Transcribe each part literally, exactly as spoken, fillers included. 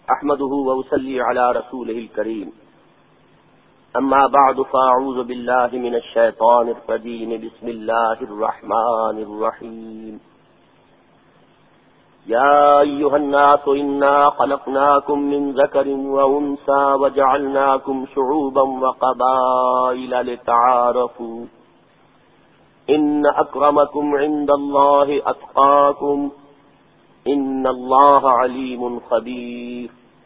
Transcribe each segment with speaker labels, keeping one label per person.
Speaker 1: احمده واصلي على رسوله الكريم اما بعد فاعوذ بالله من الشيطان الرجيم بسم الله الرحمن الرحيم يا ايها الناس انا خلقناكم من ذكر وانثى وجعلناكم شعوبا وقبائل لتعارفوا ان اکرمکم عند اللہ اتقاکم ان اللہ علیم خبیر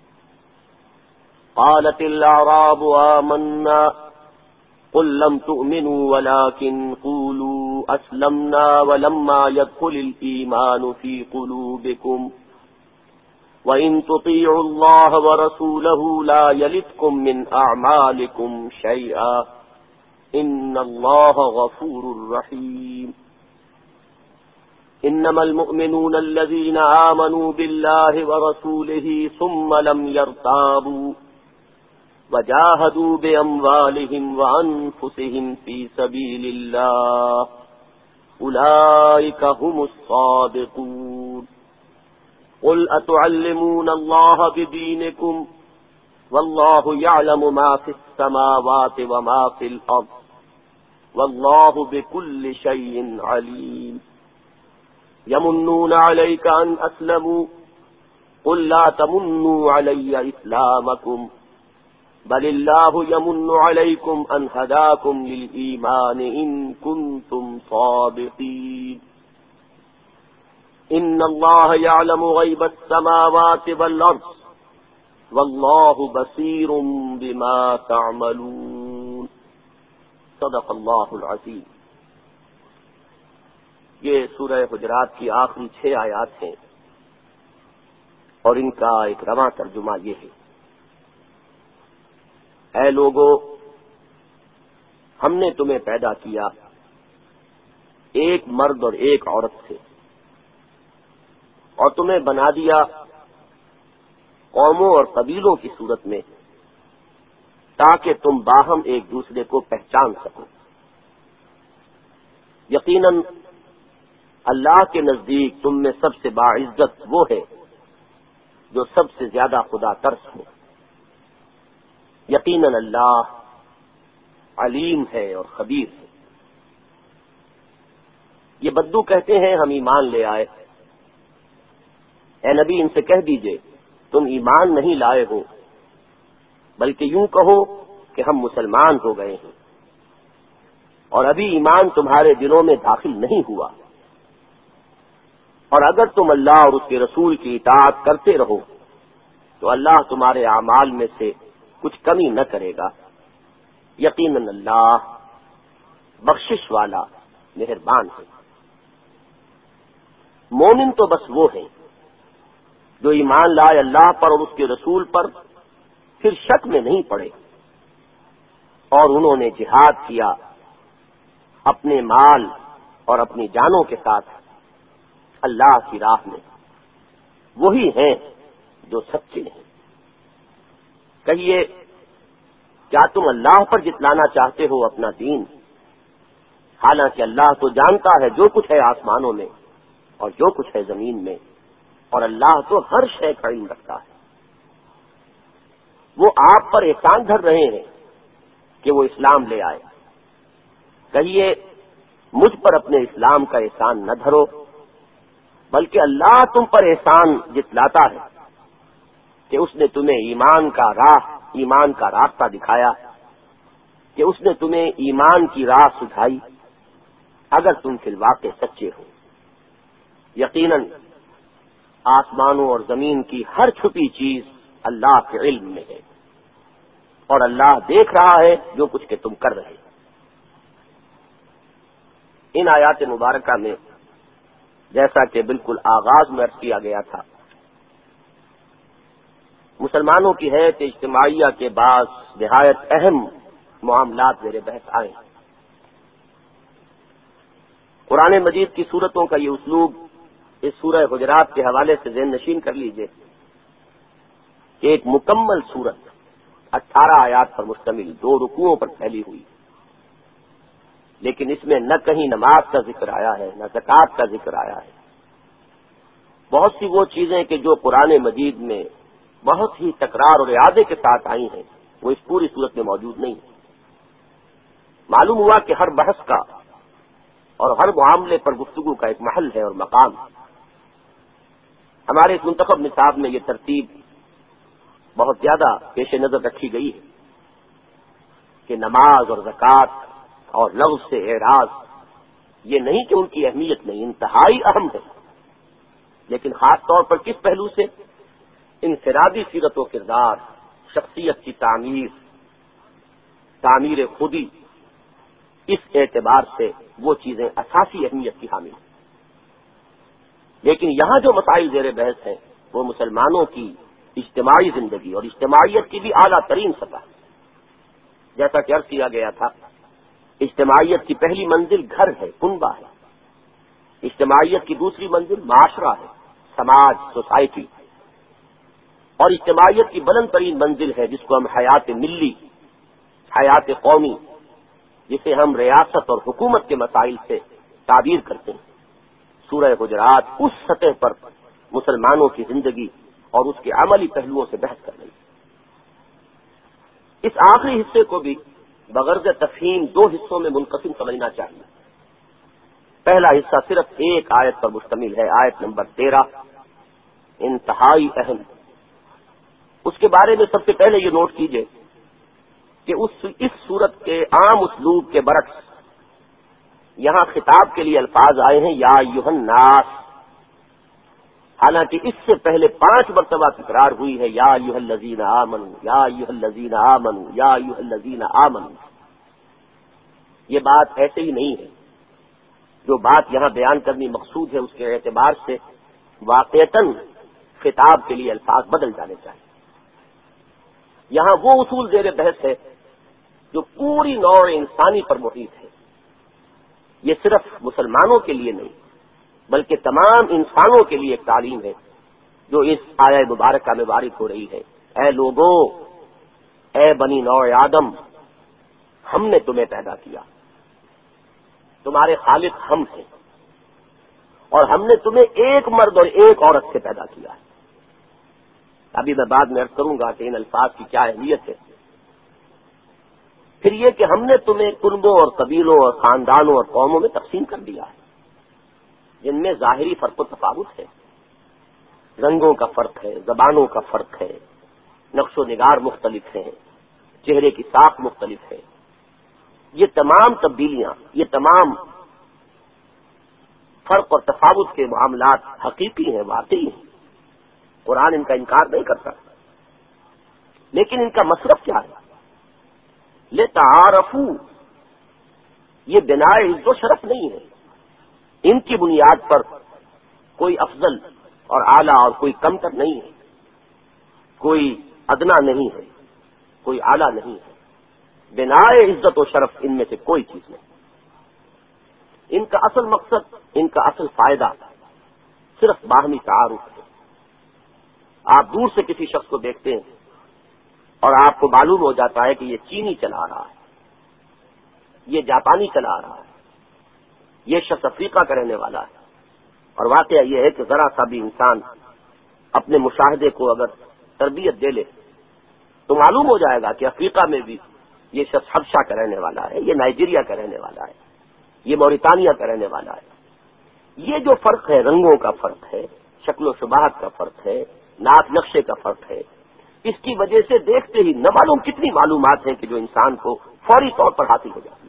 Speaker 1: قالت الاعراب آمنا قل لم تؤمنوا ولكن قولوا اسلمنا ولما يدخل الايمان في قلوبكم وان تطيعوا الله ورسوله لا يلتكم من اعمالكم شيئا ان اللہ غفور رحیم انما المؤمنون الذين آمنوا بالله ورسوله ثم لم يرتابوا وجاهدوا بأموالهم وأنفسهم في سبيل الله أولئك هم الصادقون قل أتعلمون الله بدينكم والله يعلم ما في السماوات وما في الأرض والله بكل شيء عليم يمنون عليك أن أسلموا قل لا تمنوا علي إسلامكم بل الله يمن عليكم أن هداكم للإيمان إن كنتم صادقين إن الله يعلم غيب السماوات والأرض والله بصير بما تعملون صدق اللہ العظیم۔ یہ سورہ حجرات کی آخری چھ آیات ہیں اور ان کا ایک رواں ترجمہ یہ ہے: اے لوگو، ہم نے تمہیں پیدا کیا ایک مرد اور ایک عورت سے اور تمہیں بنا دیا قوموں اور قبیلوں کی صورت میں تاکہ تم باہم ایک دوسرے کو پہچان سکو۔ یقیناً اللہ کے نزدیک تم میں سب سے باعزت وہ ہے جو سب سے زیادہ خدا ترس ہو۔ یقیناً اللہ علیم ہے اور خبیر ہے۔ یہ بدو کہتے ہیں ہم ایمان لے آئے۔ اے نبی، ان سے کہہ دیجئے تم ایمان نہیں لائے ہو، بلکہ یوں کہو کہ ہم مسلمان ہو گئے ہیں، اور ابھی ایمان تمہارے دلوں میں داخل نہیں ہوا، اور اگر تم اللہ اور اس کے رسول کی اطاعت کرتے رہو تو اللہ تمہارے اعمال میں سے کچھ کمی نہ کرے گا۔ یقیناً اللہ بخشش والا مہربان ہے۔ مومن تو بس وہ ہیں جو ایمان لائے اللہ پر اور اس کے رسول پر، پھر شک میں نہیں پڑے اور انہوں نے جہاد کیا اپنے مال اور اپنی جانوں کے ساتھ اللہ کی راہ میں، وہی ہیں جو سچے ہیں۔ کہیے کیا تم اللہ پر جتلانا چاہتے ہو اپنا دین، حالانکہ اللہ تو جانتا ہے جو کچھ ہے آسمانوں میں اور جو کچھ ہے زمین میں، اور اللہ تو ہر شے کا علم رکھتا ہے۔ وہ آپ پر احسان دھر رہے ہیں کہ وہ اسلام لے آئے۔ کہیے مجھ پر اپنے اسلام کا احسان نہ دھرو، بلکہ اللہ تم پر احسان جتلاتا ہے کہ اس نے تمہیں ایمان کا راہ ایمان کا راستہ دکھایا، کہ اس نے تمہیں ایمان کی راہ سجھائی اگر تم فی الواقع سچے ہو۔ یقیناً آسمانوں اور زمین کی ہر چھپی چیز اللہ کے علم میں ہے، اور اللہ دیکھ رہا ہے جو کچھ کہ تم کر رہے۔ ان آیات مبارکہ میں جیسا کہ بالکل آغاز میں عرض کیا گیا تھا، مسلمانوں کی حیث اجتماعیہ کے بعض نہایت اہم معاملات زیر بحث آئے۔ قرآن مجید کی صورتوں کا یہ اسلوب اس سورہ حجرات کے حوالے سے ذہن نشین کر لیجئے کہ ایک مکمل صورت اٹھارہ آیات پر مشتمل، دو رکوعوں پر پھیلی ہوئی، لیکن اس میں نہ کہیں نماز کا ذکر آیا ہے، نہ زکوٰۃ کا ذکر آیا ہے۔ بہت سی وہ چیزیں کہ جو قرآن مجید میں بہت ہی تکرار اور اعادے کے ساتھ آئی ہیں وہ اس پوری صورت میں موجود نہیں. معلوم ہوا کہ ہر بحث کا اور ہر معاملے پر گفتگو کا ایک محل ہے اور مقام. ہمارے اس منتخب نصاب میں یہ ترتیب بہت زیادہ پیش نظر رکھی گئی ہے کہ نماز اور زکوٰۃ اور لغو سے اعراض یہ نہیں کہ ان کی اہمیت نہیں، انتہائی اہم ہے، لیکن خاص طور پر کس پہلو سے؟ انفرادی سیرت و کردار، شخصیت کی تعمیر، تعمیر خودی، اس اعتبار سے وہ چیزیں اساسی اہمیت کی حامل ہیں. لیکن یہاں جو مسائل زیر بحث ہیں وہ مسلمانوں کی اجتماعی زندگی اور اجتماعیت کی بھی اعلیٰ ترین سطح. جیسا کہ عرض کیا گیا تھا، اجتماعیت کی پہلی منزل گھر ہے، کنبہ ہے. اجتماعیت کی دوسری منزل معاشرہ ہے، سماج، سوسائٹی. اور اجتماعیت کی بلند ترین منزل ہے جس کو ہم حیات ملی، حیات قومی، جسے ہم ریاست اور حکومت کے مسائل سے تعبیر کرتے ہیں. سورہ حجرات اس سطح پر مسلمانوں کی زندگی اور اس کے عملی پہلوؤں سے بحث کر رہی ہے. اس آخری حصے کو بھی بغرض تفہیم دو حصوں میں منقسم سمجھنا چاہیے. پہلا حصہ صرف ایک آیت پر مشتمل ہے، آیت نمبر تیرہ، انتہائی اہم. اس کے بارے میں سب سے پہلے یہ نوٹ کیجئے کہ اس اس صورت کے عام اسلوب کے برعکس یہاں خطاب کے لیے الفاظ آئے ہیں یا ایھا الناس، حالانکہ اس سے پہلے پانچ مرتبہ تکرار ہوئی ہے یا ایھا الذین آمنوا، یا ایھا الذین آمنوا، یا ایھا الذین آمنوا. یہ بات ایسے ہی نہیں ہے. جو بات یہاں بیان کرنی مقصود ہے اس کے اعتبار سے واقعتاً خطاب کے لیے الفاظ بدل جانے چاہیے. یہاں وہ اصول زیر بحث ہے جو پوری نوع انسانی پر محیط ہے. یہ صرف مسلمانوں کے لیے نہیں بلکہ تمام انسانوں کے لیے ایک تعلیم ہے جو اس آیہ مبارکہ میں وارد ہو رہی ہے. اے لوگوں، اے بنی نوع آدم، ہم نے تمہیں پیدا کیا، تمہارے خالق ہم ہیں، اور ہم نے تمہیں ایک مرد اور ایک عورت سے پیدا کیا ہے. ابھی میں بعد میں عرض کروں گا کہ ان الفاظ کی کیا اہمیت ہے. پھر یہ کہ ہم نے تمہیں کنبوں اور قبیلوں اور خاندانوں اور قوموں میں تقسیم کر دیا ہے جن میں ظاہری فرق و تفاوت ہے، رنگوں کا فرق ہے، زبانوں کا فرق ہے، نقش و نگار مختلف ہیں، چہرے کی ساخت مختلف ہے. یہ تمام تبدیلیاں، یہ تمام فرق اور تفاوت کے معاملات حقیقی ہیں، واقعی ہیں. قرآن ان کا انکار نہیں کرتا، لیکن ان کا مصرف کیا ہے؟ لتعارفوا، یہ بنائے عزت و شرف نہیں ہے. ان کی بنیاد پر کوئی افضل اور اعلیٰ اور کوئی کمتر نہیں ہے، کوئی ادنا نہیں ہے، کوئی اعلیٰ نہیں ہے. بنائے عزت و شرف ان میں سے کوئی چیز نہیں. ان کا اصل مقصد، ان کا اصل فائدہ صرف باہمی تعارف ہے. آپ دور سے کسی شخص کو دیکھتے ہیں اور آپ کو معلوم ہو جاتا ہے کہ یہ چینی چلا رہا ہے، یہ جاپانی چلا رہا ہے، یہ شخص افریقہ کا رہنے والا ہے. اور واقعہ یہ ہے کہ ذرا سا بھی انسان اپنے مشاہدے کو اگر تربیت دے لے تو معلوم ہو جائے گا کہ افریقہ میں بھی یہ شخص حبشہ کا رہنے والا ہے، یہ نائجیریا کا رہنے والا ہے، یہ موریتانیہ کا رہنے والا ہے. یہ جو فرق ہے، رنگوں کا فرق ہے، شکل و شباہت کا فرق ہے، ناک نقشے کا فرق ہے، اس کی وجہ سے دیکھتے ہی نہ معلوم کتنی معلومات ہیں کہ جو انسان کو فوری طور پر حاصل ہو جاتی ہے.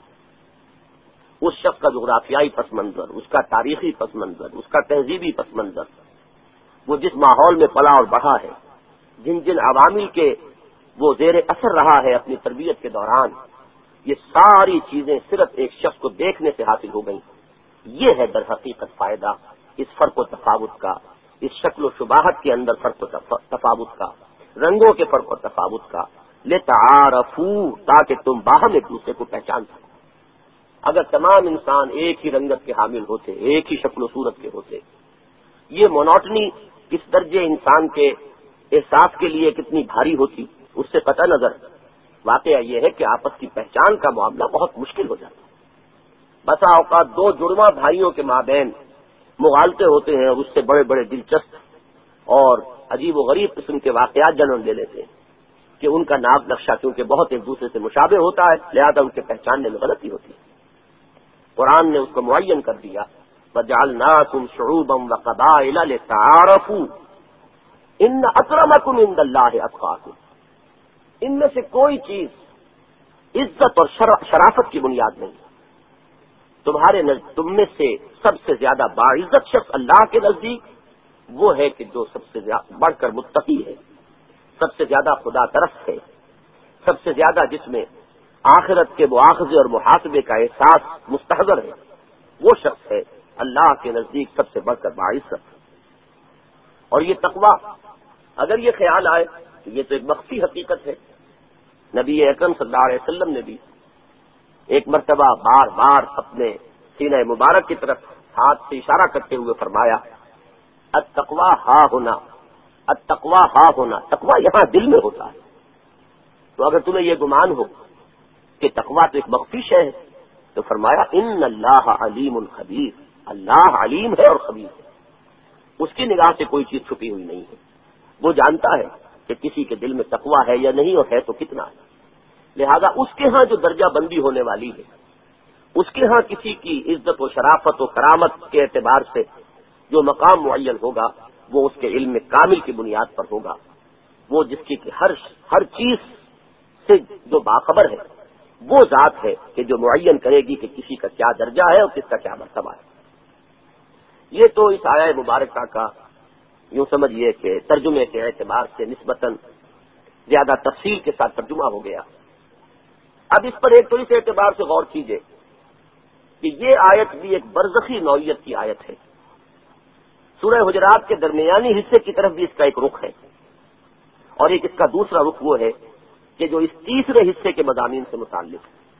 Speaker 1: اس شخص کا جغرافیائی پس منظر، اس کا تاریخی پس منظر، اس کا تہذیبی پس منظر، وہ جس ماحول میں پلا اور بڑھا ہے، جن جن عوامل کے وہ زیر اثر رہا ہے اپنی تربیت کے دوران، یہ ساری چیزیں صرف ایک شخص کو دیکھنے سے حاصل ہو گئیں. یہ ہے در حقیقت فائدہ اس فرق و تفاوت کا، اس شکل و شباہت کے اندر فرق و تفاوت کا، رنگوں کے فرق و تفاوت کا. لتعارفوا، تاکہ تم باہم ایک دوسرے کو پہچان سکو. اگر تمام انسان ایک ہی رنگت کے حامل ہوتے، ایک ہی شکل و صورت کے ہوتے، یہ مونوٹنی اس درجے انسان کے احساس کے لیے کتنی بھاری ہوتی، اس سے قطع نظر واقعہ یہ ہے کہ آپس کی پہچان کا معاملہ بہت مشکل ہو جاتا ہے. بسا اوقات دو جڑواں بھائیوں کے مابین مغالطے ہوتے ہیں اور اس سے بڑے بڑے دلچسپ اور عجیب و غریب قسم کے واقعات جنم لے لیتے ہیں کہ ان کا ناپ نقشہ کیونکہ بہت ایک دوسرے سے مشابہ ہوتا ہے، لہذا ان کے پہچاننے میں غلطی ہوتی ہے۔ قرآن نے اس کو معین کر دیا، وَجَعَلْنَاكُمْ شُعُوبًا وَقَبَائِلَ لِتَعَارَفُوا إِنَّ أَكْرَمَكُمْ عِندَ اللَّهِ أَتْقَاكُمْ۔ ان میں سے کوئی چیز عزت اور شرافت کی بنیاد نہیں، تمہارے تم میں سے سب سے زیادہ باعزت شخص اللہ کے نزدیک وہ ہے کہ جو سب سے بڑھ کر متقی ہے، سب سے زیادہ خدا ترس ہے، سب سے زیادہ جس میں آخرت کے مواخذے اور محاسبے کا احساس مستحضر ہے، وہ شخص ہے اللہ کے نزدیک سب سے بڑھ کر باعزت۔ اور یہ تقوی، اگر یہ خیال آئے کہ یہ تو ایک مخفی حقیقت ہے، نبی اکرم صلی اللہ علیہ وسلم نے بھی ایک مرتبہ بار بار اپنے سینہ مبارک کی طرف ہاتھ سے اشارہ کرتے ہوئے فرمایا، التقوی ہا ہونا، التقوی ہا ہونا، تقوی یہاں دل میں ہوتا ہے۔ تو اگر تمہیں یہ گمان ہو کہ تقوی تو ایک مخفی شے ہے تو فرمایا ان اللہ علیم خبیر، اللہ علیم ہے اور خبیر ہے، اس کی نگاہ سے کوئی چیز چھپی ہوئی نہیں ہے، وہ جانتا ہے کہ کسی کے دل میں تقوی ہے یا نہیں اور ہے تو کتنا ہے، لہذا اس کے ہاں جو درجہ بندی ہونے والی ہے، اس کے ہاں کسی کی عزت و شرافت و کرامت کے اعتبار سے جو مقام معین ہوگا وہ اس کے علم کامل کی بنیاد پر ہوگا، وہ جس کی ہر ہر چیز سے جو باخبر ہے وہ ذات ہے کہ جو معین کرے گی کہ کسی کا کیا درجہ ہے اور کس کا کیا مرتبہ ہے۔ یہ تو اس آیہ مبارکہ کا یوں سمجھیے کہ ترجمے کے اعتبار سے نسبتاً زیادہ تفصیل کے ساتھ ترجمہ ہو گیا۔ اب اس پر ایک تو اس اعتبار سے غور کیجئے کہ یہ آیت بھی ایک برزخی نوعیت کی آیت ہے، سورہ حجرات کے درمیانی حصے کی طرف بھی اس کا ایک رخ ہے، اور ایک اس کا دوسرا رخ وہ ہے کہ جو اس تیسرے حصے کے مضامین سے متعلق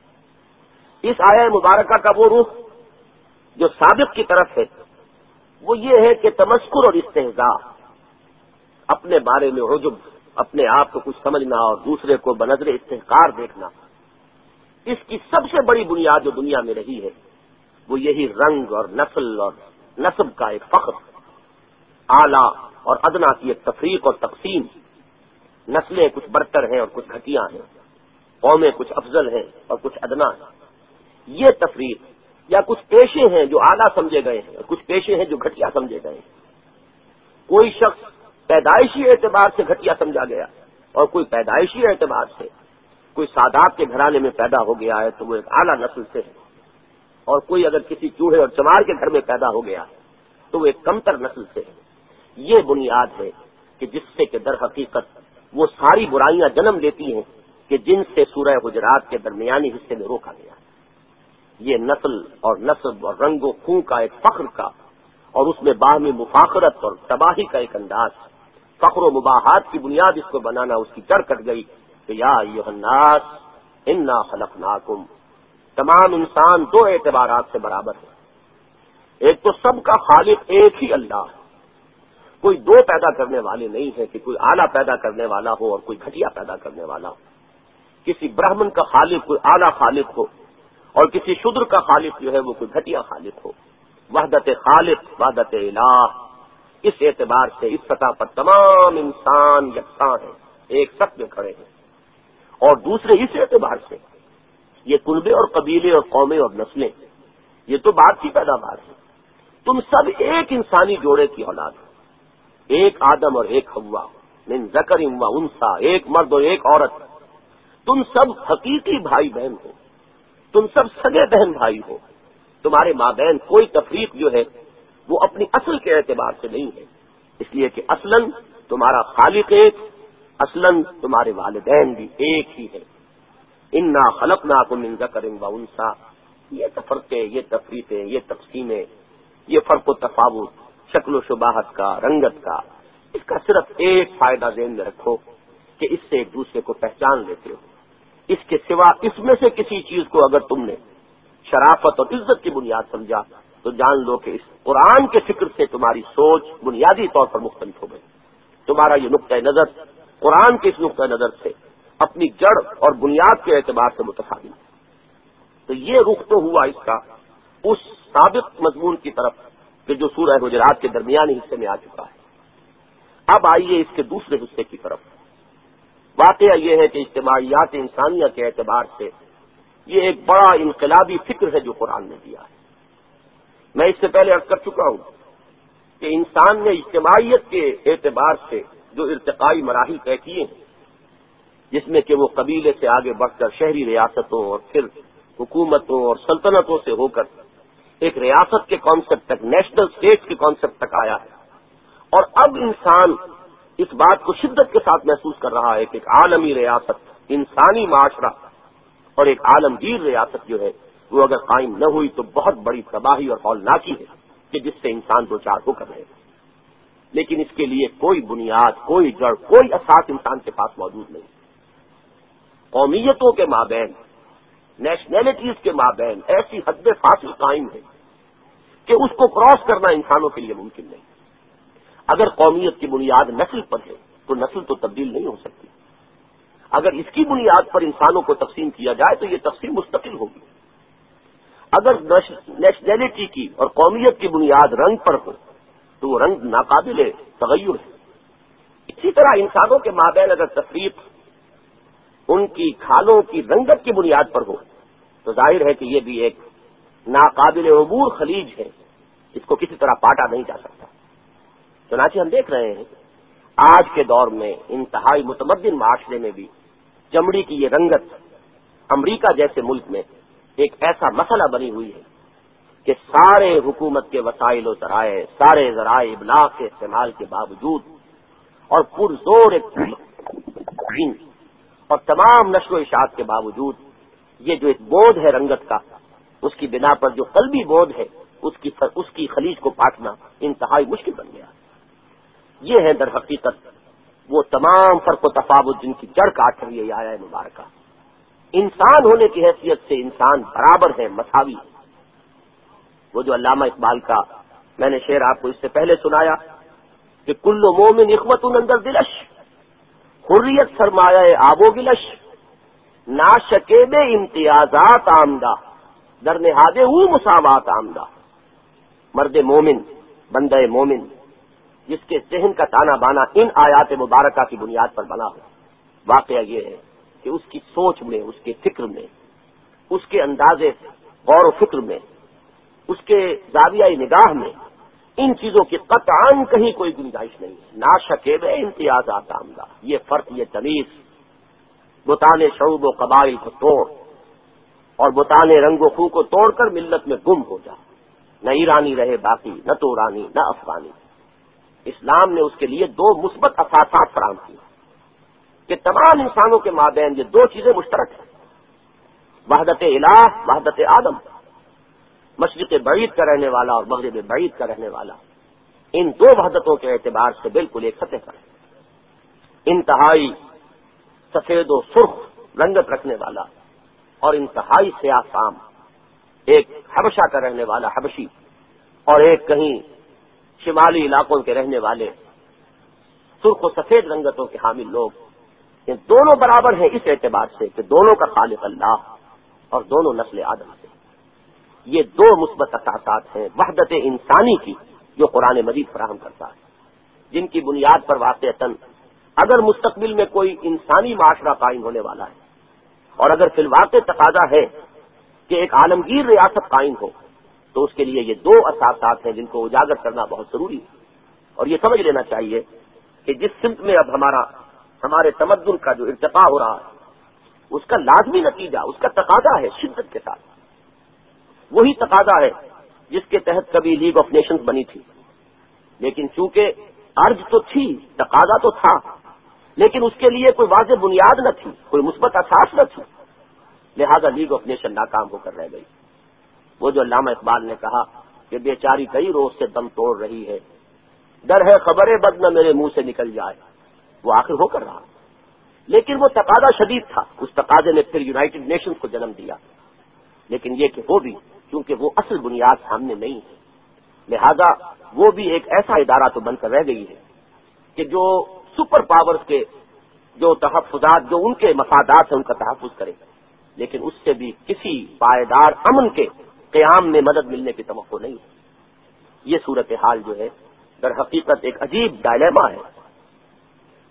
Speaker 1: ہے۔ اس آیہ مبارکہ کا وہ رخ جو سابق کی طرف ہے وہ یہ ہے کہ تمسخر اور استہزاء، اپنے بارے میں عجب، اپنے آپ کو کچھ سمجھنا اور دوسرے کو بنظر استحقار دیکھنا، اس کی سب سے بڑی بنیاد جو دنیا میں رہی ہے وہ یہی رنگ اور نسل اور نسب کا ایک فخر، اعلیٰ اور ادنا کی ایک تفریق اور تقسیم، نسلیں کچھ برتر ہیں اور کچھ گھٹیا ہیں، قومیں کچھ افضل ہیں اور کچھ ادنا ہیں، یہ تفریق، یا کچھ پیشے ہیں جو اعلیٰ سمجھے گئے ہیں اور کچھ پیشے ہیں جو گھٹیا سمجھے گئے ہیں۔ کوئی شخص پیدائشی اعتبار سے گھٹیا سمجھا گیا اور کوئی پیدائشی اعتبار سے، کوئی سادات کے گھرانے میں پیدا ہو گیا ہے تو وہ ایک اعلیٰ نسل سے ہے، اور کوئی اگر کسی چوہے اور چمار کے گھر میں پیدا ہو گیا تو وہ ایک کمتر نسل سے ہے۔ یہ بنیاد ہے کہ جس سے کہ در حقیقت وہ ساری برائیاں جنم لیتی ہیں کہ جن سے سورہ حجرات کے درمیانی حصے میں روکا گیا۔ یہ نسل اور نسب اور رنگ و خون کا ایک فخر کا اور اس میں باہمی مفاخرت اور تباہی کا ایک انداز، فخر و مباحات کی بنیاد اس کو بنانا، اس کی جڑ کٹ گئی کہ یا ایھا الناس انا خلقناکم۔ تمام انسان دو اعتبارات سے برابر ہے، ایک تو سب کا خالق ایک ہی اللہ ہے، کوئی دو پیدا کرنے والے نہیں ہے کہ کوئی اعلیٰ پیدا کرنے والا ہو اور کوئی گھٹیا پیدا کرنے والا ہو، کسی برہمن کا خالق کوئی اعلیٰ خالق ہو اور کسی شودر کا خالق جو ہے وہ کوئی گھٹیا خالق ہو۔ وحدت خالق، وحدت الہ، اس اعتبار سے اس سطح پر تمام انسان یکساں ہیں، ایک سطح میں کھڑے ہیں، اور دوسرے اس اعتبار سے یہ کنبے اور قبیلے اور قومیں اور نسلیں یہ تو بات کی پیداوار ہے، تم سب ایک انسانی جوڑے کی اولاد ہو، ایک آدم اور ایک حوا، من ذکر و انثی، ایک مرد اور ایک عورت، تم سب حقیقی بھائی بہن ہو، تم سب سگے بہن بھائی ہو، تمہارے مابین کوئی تفریق جو ہے وہ اپنی اصل کے اعتبار سے نہیں ہے، اس لیے کہ اصلاً تمہارا خالق ایک، اصلاً تمہارے والدین بھی ایک ہی ہے۔ انا خلقناکم من ذکر و انثی، یہ تفرقے، یہ تفریقیں، یہ تقسیمیں، یہ فرق و تفاوت، شکل و شباہت کا، رنگت کا، اس کا صرف ایک فائدہ ذہن میں رکھو کہ اس سے ایک دوسرے کو پہچان لیتے ہو۔ اس کے سوا اس میں سے کسی چیز کو اگر تم نے شرافت اور عزت کی بنیاد سمجھا تو جان لو کہ اس قرآن کے فکر سے تمہاری سوچ بنیادی طور پر مختلف ہو گئی، تمہارا یہ نقطۂ نظر قرآن کے اس نقطۂ نظر سے اپنی جڑ اور بنیاد کے اعتبار سے متفاوت ہے۔ تو یہ رخ تو ہوا اس کا اس سابق مضمون کی طرف کہ جو سورہ حجرات کے درمیانی حصے میں آ چکا ہے۔ اب آئیے اس کے دوسرے حصے کی طرف. واقعہ یہ ہے کہ اجتماعیات انسانیہ کے اعتبار سے یہ ایک بڑا انقلابی فکر ہے جو قرآن نے دیا ہے. میں اس سے پہلے عرض کر چکا ہوں کہ انسان نے اجتماعیت کے اعتبار سے جو ارتقائی مراحل طے کیے ہیں، جس میں کہ وہ قبیلے سے آگے بڑھ کر شہری ریاستوں اور پھر حکومتوں اور سلطنتوں سے ہو کر ایک ریاست کے کانسیپٹ تک، نیشنل اسٹیٹ کے کانسیپٹ تک آیا ہے. اور اب انسان اس بات کو شدت کے ساتھ محسوس کر رہا ہے کہ ایک عالمی ریاست، انسانی معاشرہ اور ایک عالمگیر ریاست جو ہے وہ اگر قائم نہ ہوئی تو بہت بڑی تباہی اور ہولناکی ہے کہ جس سے انسان دو چار ہو کر رہے گا. لیکن اس کے لیے کوئی بنیاد، کوئی جڑ، کوئی اساس انسان کے پاس موجود نہیں. قومیتوں کے مابین، نیشنلٹیز کے مابین ایسی حد فاصل قائم ہے کہ اس کو کراس کرنا انسانوں کے لیے ممکن نہیں. اگر قومیت کی بنیاد نسل پر ہے تو نسل تو تبدیل نہیں ہو سکتی. اگر اس کی بنیاد پر انسانوں کو تقسیم کیا جائے تو یہ تقسیم مستقل ہوگی. اگر نیشنلٹی کی اور قومیت کی بنیاد رنگ پر ہو تو وہ رنگ ناقابل تغیر ہے. اسی طرح انسانوں کے مابین اگر تفریق ان کی کھالوں کی رنگت کی بنیاد پر ہو تو ظاہر ہے کہ یہ بھی ایک ناقابل عبور خلیج ہے، اس کو کسی طرح پاٹا نہیں جا سکتا. چنانچہ ہم دیکھ رہے ہیں آج کے دور میں انتہائی متمدن معاشرے میں بھی چمڑی کی یہ رنگت امریکہ جیسے ملک میں ایک ایسا مسئلہ بنی ہوئی ہے کہ سارے حکومت کے وسائل و ذرائع، سارے ذرائع ابلاغ کے استعمال کے باوجود اور پرزور ایک اور تمام نشر و اشاعت کے باوجود یہ جو ایک بودھ ہے رنگت کا، اس کی بنا پر جو قلبی بودھ ہے اس کی اس کی خلیج کو پاٹنا انتہائی مشکل بن گیا. یہ ہے در حقیقت وہ تمام فرق و تفاوت جن کی جڑ کاٹ رہی ہے یہ آیہ مبارکہ. انسان ہونے کی حیثیت سے انسان برابر ہے، مساوی ہے. وہ جو علامہ اقبال کا میں نے شعر آپ کو اس سے پہلے سنایا کہ کل مومن اخوۃ اندر دلش، حریت سرمایہ آب و گلش، ناشکیب امتیازات آمدہ، در نہاد او مساوات آمدہ. مرد مومن، بندہ مومن جس کے ذہن کا تانا بانا ان آیات مبارکہ کی بنیاد پر بنا ہو. واقعہ یہ ہے کہ اس کی سوچ میں، اس کے فکر میں، اس کے انداز غور و فکر میں، اس کے زاویہ نگاہ میں ان چیزوں کی قطعاً کہیں کوئی گنجائش نہیں ہے. ناشکیب امتیازات آمدہ، یہ فرق، یہ تمیز بتان شعوب و قبائل کو توڑ اور بتان رنگ و خو کو توڑ کر ملت میں گم ہو جا. نہ ایرانی رہے باقی، نہ تورانی، نہ افغانی. اسلام نے اس کے لیے دو مثبت اثاثات فراہم کیے کہ تمام انسانوں کے مابین یہ دو چیزیں مشترک ہیں: وحدت الہ، وحدت آدم. مشرق بعید کا رہنے والا اور مغرب بعید کا رہنے والا ان دو وحدتوں کے اعتبار سے بالکل ایک سطح پر ہے. انتہائی سفید و سرخ رنگت رکھنے والا اور انتہائی سیاہ فام، ایک حبشہ کا رہنے والا حبشی اور ایک کہیں شمالی علاقوں کے رہنے والے سرخ و سفید رنگتوں کے حامل لوگ، یہ دونوں برابر ہیں اس اعتبار سے کہ دونوں کا خالق اللہ اور دونوں نسل آدم سے. یہ دو مثبت اثاثات ہیں وحدت انسانی کی جو قرآن مجید فراہم کرتا ہے، جن کی بنیاد پر واقعتاً اگر مستقبل میں کوئی انسانی معاشرہ قائم ہونے والا ہے اور اگر فی الواقع تقاضا ہے کہ ایک عالمگیر ریاست قائم ہو تو اس کے لیے یہ دو اثاثات ہیں جن کو اجاگر کرنا بہت ضروری ہے. اور یہ سمجھ لینا چاہیے کہ جس سمت میں اب ہمارا ہمارے تمدن کا جو ارتقاء ہو رہا ہے اس کا لازمی نتیجہ، اس کا تقاضا ہے شدت کے ساتھ وہی تقاضا ہے جس کے تحت کبھی لیگ آف نیشنز بنی تھی. لیکن چونکہ عرض تو تھی، تقاضا تو تھا، لیکن اس کے لیے کوئی واضح بنیاد نہ تھی، کوئی مثبت اساس نہ تھی، لہذا لیگ آف نیشن ناکام ہو کر رہ گئی. وہ جو علامہ اقبال نے کہا کہ بیچاری کئی روز سے دم توڑ رہی ہے، ڈر ہے خبر بد نہ میرے منہ سے نکل جائے، وہ آخر ہو کر رہا. لیکن وہ تقاضا شدید تھا، اس تقاضے نے پھر یونائٹڈ نیشنز کو جنم دیا. لیکن یہ کہ وہ بھی چونکہ وہ اصل بنیاد سامنے نہیں ہے، لہذا وہ بھی ایک ایسا ادارہ تو بن کر رہ گئی ہے کہ جو سپر پاورز کے جو تحفظات، جو ان کے مفادات ہیں ان کا تحفظ کرے، لیکن اس سے بھی کسی پائیدار امن کے قیام میں مدد ملنے کی توقع نہیں ہے. یہ صورتحال جو ہے در حقیقت ایک عجیب ڈائلیما ہے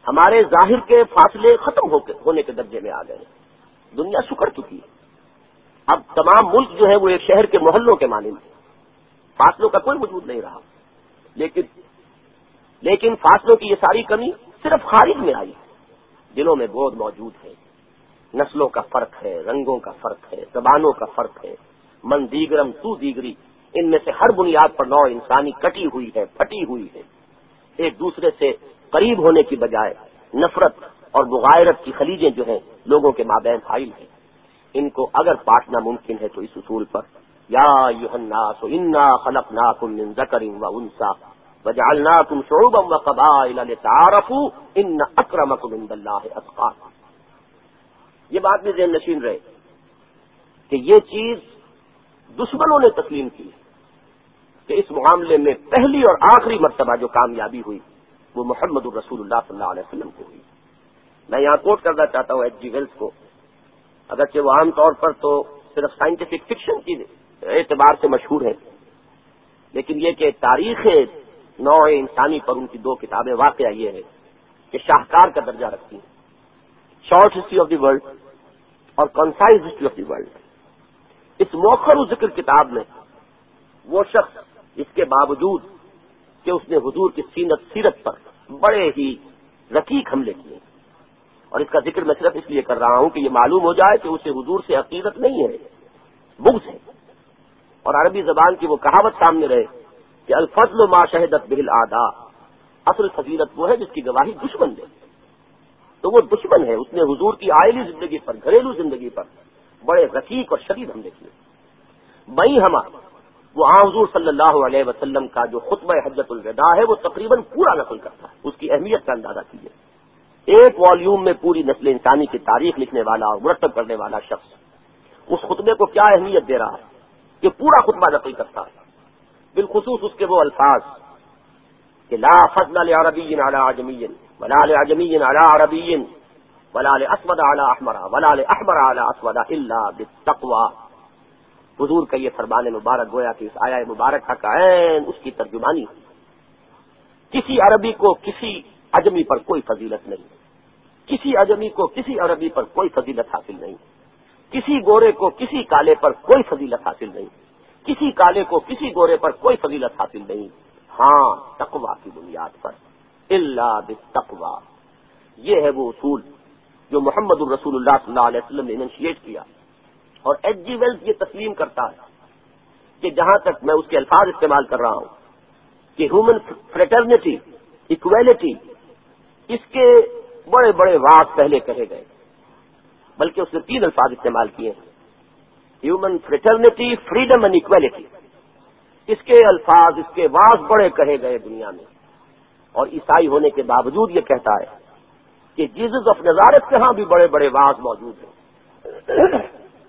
Speaker 1: ہمارے ظاہر کے فاصلے ختم ہو کے ہونے کے درجے میں آ گئے ہیں. دنیا سکڑ چکی ہے. اب تمام ملک جو ہے وہ ایک شہر کے محلوں کے مانند ہے. فاصلوں کا کوئی وجود نہیں رہا. لیکن لیکن فاصلوں کی یہ ساری کمی صرف خارج میں آئی. دلوں میں گود موجود ہے. نسلوں کا فرق ہے، رنگوں کا فرق ہے، زبانوں کا فرق ہے. من دیگرم تو دیگری، ان میں سے ہر بنیاد پر نوع انسانی کٹی ہوئی ہے، پھٹی ہوئی ہے. ایک دوسرے سے قریب ہونے کی بجائے نفرت اور مغایرت کی خلیجیں جو ہیں لوگوں کے مابین حائل ہیں. ان کو اگر پاٹنا ممکن ہے تو اس اصول پر یا ایھا الناس انا خلقناکم من ذکر و انثی وجعلناکم شعوبا وقبائل لتعارفوا ان اکرمکم عند اللہ اتقاکم. یہ بات بھی ذہن نشین رہے کہ یہ چیز دشمنوں نے تسلیم کی کہ اس معاملے میں پہلی اور آخری مرتبہ جو کامیابی ہوئی وہ محمد الرسول اللہ صلی اللہ علیہ وسلم کو ہوئی. میں یہاں کوٹ کرنا چاہتا ہوں ایچ جی ویلز کو، اگرچہ وہ عام طور پر تو صرف سائنٹیفک فکشن کی اعتبار سے مشہور ہے، لیکن یہ کہ تاریخ نوع انسانی پر ان کی دو کتابیں واقعہ یہ ہے کہ شاہکار کا درجہ رکھتی ہیں. Short history of the world اور concise history of the world. اس موخر ذکر کتاب میں وہ شخص اس کے باوجود کہ اس نے حضور کی سینت سیرت پر بڑے ہی رقیق حملے کیے، اور اس کا ذکر میں صرف اس لیے کر رہا ہوں کہ یہ معلوم ہو جائے کہ اسے حضور سے عقیدت نہیں ہے، بغض ہے. اور عربی زبان کی وہ کہاوت سامنے رہے کہ الفضل ما شہدت بہ الاعداء، اصل فضیلت وہ ہے جس کی گواہی دشمن دے. تو وہ دشمن ہے، اس نے حضور کی عائلی زندگی پر، گھریلو زندگی پر بڑے رقیق اور شدید حملے کیے. بئی ہما وہ آن حضور صلی اللہ علیہ وسلم کا جو خطبہ حجۃ الوداع ہے وہ تقریباً پورا نقل کرتا ہے. اس کی اہمیت کا اندازہ کیجیے. ایک والیوم میں پوری نسل انسانی کی تاریخ لکھنے والا اور مرتب کرنے والا شخص اس خطبے کو کیا اہمیت دے رہا ہے کہ پورا خطبہ نقل کرتا ہے. بالخصوص اس کے وہ الفاظ کہ لا فضل لعربی علی عجمی ولا لعجمی علی عربی ولا لاسود علی احمر ولا لاحمر علی اسود الا بالتقوی. حضور کا یہ فرمان مبارک گویا کہ اس آیہ مبارکہ کا عین اس کی ترجمانی ہے. کسی عربی کو کسی عجمی پر کوئی فضیلت نہیں، کسی عجمی کو کسی عربی پر کوئی فضیلت حاصل نہیں، کسی گورے کو کسی کالے پر کوئی فضیلت حاصل نہیں، کسی کالے کو کسی گورے پر کوئی فضیلت حاصل نہیں، ہاں تقوی کی بنیاد پر. الا بالتقوی، یہ ہے وہ اصول جو محمد الرسول اللہ صلی اللہ علیہ وسلم نے انشیٹ کیا. اور ایچ جی ویلز یہ تسلیم کرتا ہے کہ جہاں تک میں اس کے الفاظ استعمال کر رہا ہوں کہ ہیومن فریٹرنیٹی، ایکویلٹی، اس کے بڑے بڑے واضح پہلے کہے گئے، بلکہ اس نے تین الفاظ استعمال کیے ہیں: human fraternity, freedom and equality. اس کے الفاظ، اس کے واضح بڑے کہے گئے دنیا میں. اور عیسائی ہونے کے باوجود یہ کہتا ہے کہ جیزس آف نزارت کے ہاں بھی بڑے بڑے واضح موجود ہیں.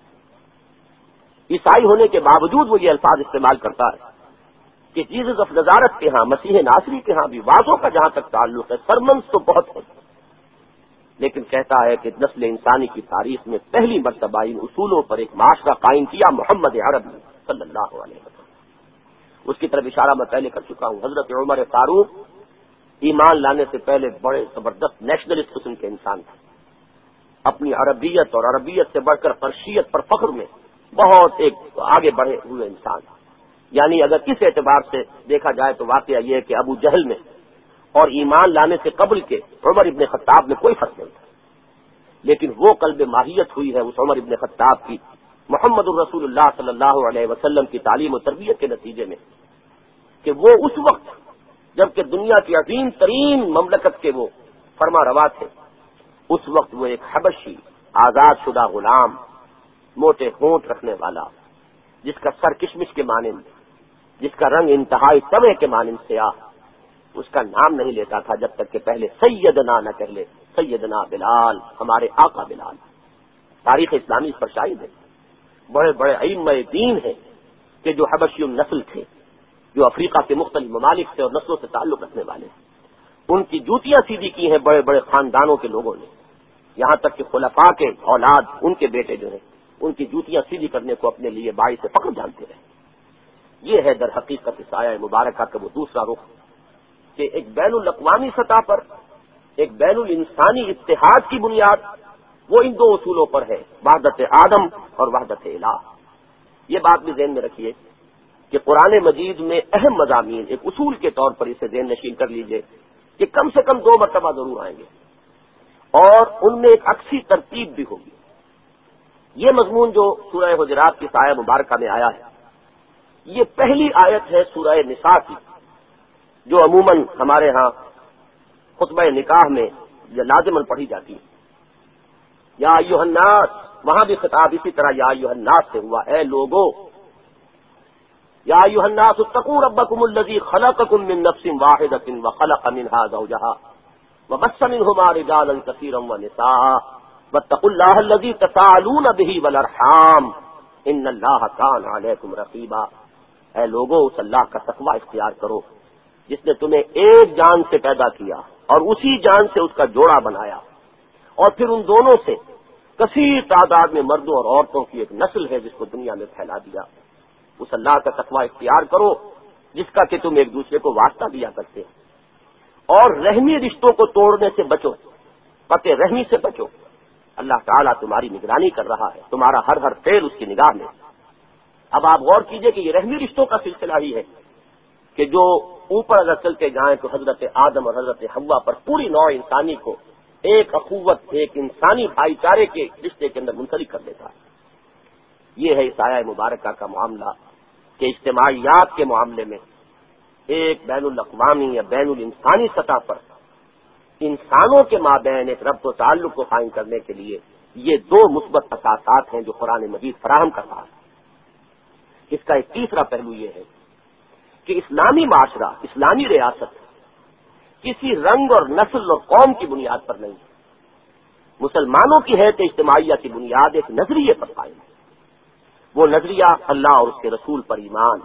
Speaker 1: عیسائی ہونے کے باوجود وہ یہ الفاظ استعمال کرتا ہے کہ جیزس آف نزارت کے ہاں، مسیح ناصری کے ہاں بھی واضحوں کا جہاں تک تعلق ہے سرمنس تو بہت ہے، لیکن کہتا ہے کہ نسل انسانی کی تاریخ میں پہلی مرتبہ ان اصولوں پر ایک معاشرہ قائم کیا محمد عربی صلی اللہ علیہ وسلم. اس کی طرف اشارہ میں پہلے کر چکا ہوں. حضرت عمر فاروق ایمان لانے سے پہلے بڑے زبردست نیشنلسٹ قسم کے انسان تھے. اپنی عربیت اور عربیت سے بڑھ کر پرشیت پر فخر میں بہت ایک آگے بڑھے ہوئے انسان. یعنی اگر کس اعتبار سے دیکھا جائے تو واقعہ یہ ہے کہ ابو جہل میں اور ایمان لانے سے قبل کے عمر ابن خطاب میں کوئی فرق نہیں تھا، لیکن وہ قلب ماہیت ہوئی ہے اس عمر ابن خطاب کی محمد الرسول اللہ صلی اللہ علیہ وسلم کی تعلیم و تربیت کے نتیجے میں کہ وہ اس وقت جبکہ دنیا کی عظیم ترین مملکت کے وہ فرما روا تھے، اس وقت وہ ایک حبشی آزاد شدہ غلام، موٹے ہونٹ رکھنے والا، جس کا سر کشمش کے مانند، جس کا رنگ انتہائی تمے کے مانند سیاہ، اس کا نام نہیں لیتا تھا جب تک کہ پہلے سیدنا نہ کہہ لے. سیدنا بلال، ہمارے آقا بلال. تاریخ اسلامی اس پر شاہد ہے. بڑے بڑے ائمہ دین ہیں کہ جو حبشی نسل تھے، جو افریقہ کے مختلف ممالک سے اور نسلوں سے تعلق رکھنے والے ہیں. ان کی جوتیاں سیدھی کی ہیں بڑے بڑے خاندانوں کے لوگوں نے، یہاں تک کہ خلفاء کے اولاد، ان کے بیٹے جو ہیں، ان کی جوتیاں سیدھی کرنے کو اپنے لیے باعث فخر جانتے رہے. یہ ہے در حقیقت اس آیہ مبارکہ کا وہ دوسرا رخ کہ ایک بین الاقوامی سطح پر ایک بین الانسانی اتحاد کی بنیاد وہ ان دو اصولوں پر ہے، وحدت آدم اور وحدت الہ۔ یہ بات بھی ذہن میں رکھیے کہ قرآن مجید میں اہم مضامین ایک اصول کے طور پر اسے ذہن نشین کر لیجئے کہ کم سے کم دو مرتبہ ضرور آئیں گے اور ان میں ایک عکسی ترتیب بھی ہوگی۔ یہ مضمون جو سورہ حجرات کی آیہ مبارکہ میں آیا ہے، یہ پہلی آیت ہے سورہ نساء کی، جو عموماً ہمارے ہاں خطبہ نکاح میں یہ لازماً پڑھی جاتی ہے۔ یا ایھا الناس، وہاں بھی خطاب اسی طرح یا ایھا الناس سے ہوا، اے لوگو، یا ایھا الناس اتقوا ربکم الذی خلقکم من نفس واحدۃ وخلق منها زوجها وبث منهما رجالا كثيرا ونساء واتقوا الله الذي تساءلون به والارحام ان اللہ کان علیکم رقیبا۔ اے لوگو، اس اللہ کا تقوی اختیار کرو جس نے تمہیں ایک جان سے پیدا کیا اور اسی جان سے اس کا جوڑا بنایا، اور پھر ان دونوں سے کثیر تعداد میں مردوں اور عورتوں کی ایک نسل ہے جس کو دنیا میں پھیلا دیا۔ اس اللہ کا تقوی اختیار کرو جس کا کہ تم ایک دوسرے کو واسطہ دیا کرتے ہیں، اور رحمی رشتوں کو توڑنے سے بچو، قطع رحمی سے بچو۔ اللہ تعالیٰ تمہاری نگرانی کر رہا ہے، تمہارا ہر ہر فعل اس کی نگاہ میں۔ اب آپ غور کیجئے کہ یہ رحمی رشتوں کا سلسلہ ہی ہے کہ جو اوپر اگر چلتے جائیں تو حضرت آدم اور حضرت حوا پر پوری نوع انسانی کو ایک اخوت، ایک انسانی بھائی چارے کے رشتے کے اندر منسلک کر دیتا ہے۔ یہ ہے اس آیہ مبارکہ کا معاملہ کہ اجتماعیات کے معاملے میں ایک بین الاقوامی یا بین الانسانی سطح پر انسانوں کے مابین ایک ربط و تعلق کو قائم کرنے کے لیے یہ دو مثبت اساسات ہیں جو قرآن مجید فراہم کر رہا ہے۔ اس کا ایک تیسرا پہلو یہ ہے کہ اسلامی معاشرہ، اسلامی ریاست کسی رنگ اور نسل اور قوم کی بنیاد پر نہیں ہے۔ مسلمانوں کی حیثیت اجتماعیہ کی بنیاد ایک نظریے پر قائم ہے، وہ نظریہ اللہ اور اس کے رسول پر ایمان،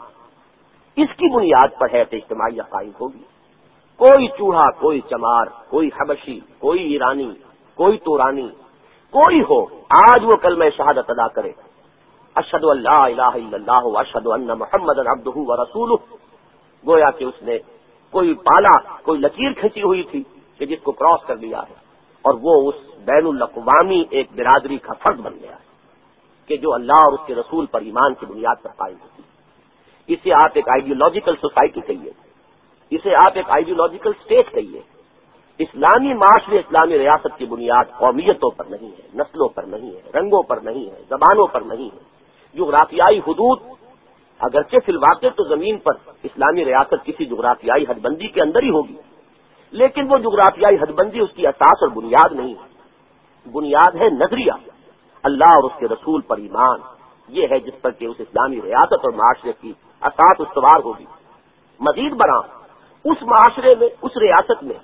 Speaker 1: اس کی بنیاد پر حیثیت اجتماعیہ قائم ہوگی۔ کوئی چوڑا، کوئی چمار، کوئی حبشی، کوئی ایرانی، کوئی تورانی، کوئی ہو، آج وہ کلمہ شہادت ادا کرے، اشہد ان لا الہ الا اللہ واشہد ان محمدا عبدہ ورسولہ، گویا کہ اس نے کوئی پالا، کوئی لکیر کھینچی ہوئی تھی کہ جس کو کراس کر لیا ہے، اور وہ اس بین الاقوامی ایک برادری کا فرد بن گیا ہے کہ جو اللہ اور اس کے رسول پر ایمان کی بنیاد پر قائم ہوتی ہے۔ اسے آپ ایک آئیڈیولوجیکل سوسائٹی کہیے، اسے آپ ایک آئیڈیولوجیکل اسٹیٹ کہیے۔ اسلامی معاشرے، اسلامی ریاست کی بنیاد قومیتوں پر نہیں ہے، نسلوں پر نہیں ہے، رنگوں پر نہیں ہے، زبانوں پر نہیں ہے۔ جغرافیائی حدود، اگرچہ فی الواقع تو زمین پر اسلامی ریاست کسی جغرافیائی حد بندی کے اندر ہی ہوگی، لیکن وہ جغرافیائی حد بندی اس کی اساس اور بنیاد نہیں ہے۔ بنیاد ہے نظریہ، اللہ اور اس کے رسول پر ایمان۔ یہ ہے جس پر کہ اس اسلامی ریاست اور معاشرے کی اساس استوار ہوگی۔ مزید برآں اس معاشرے میں، اس ریاست میں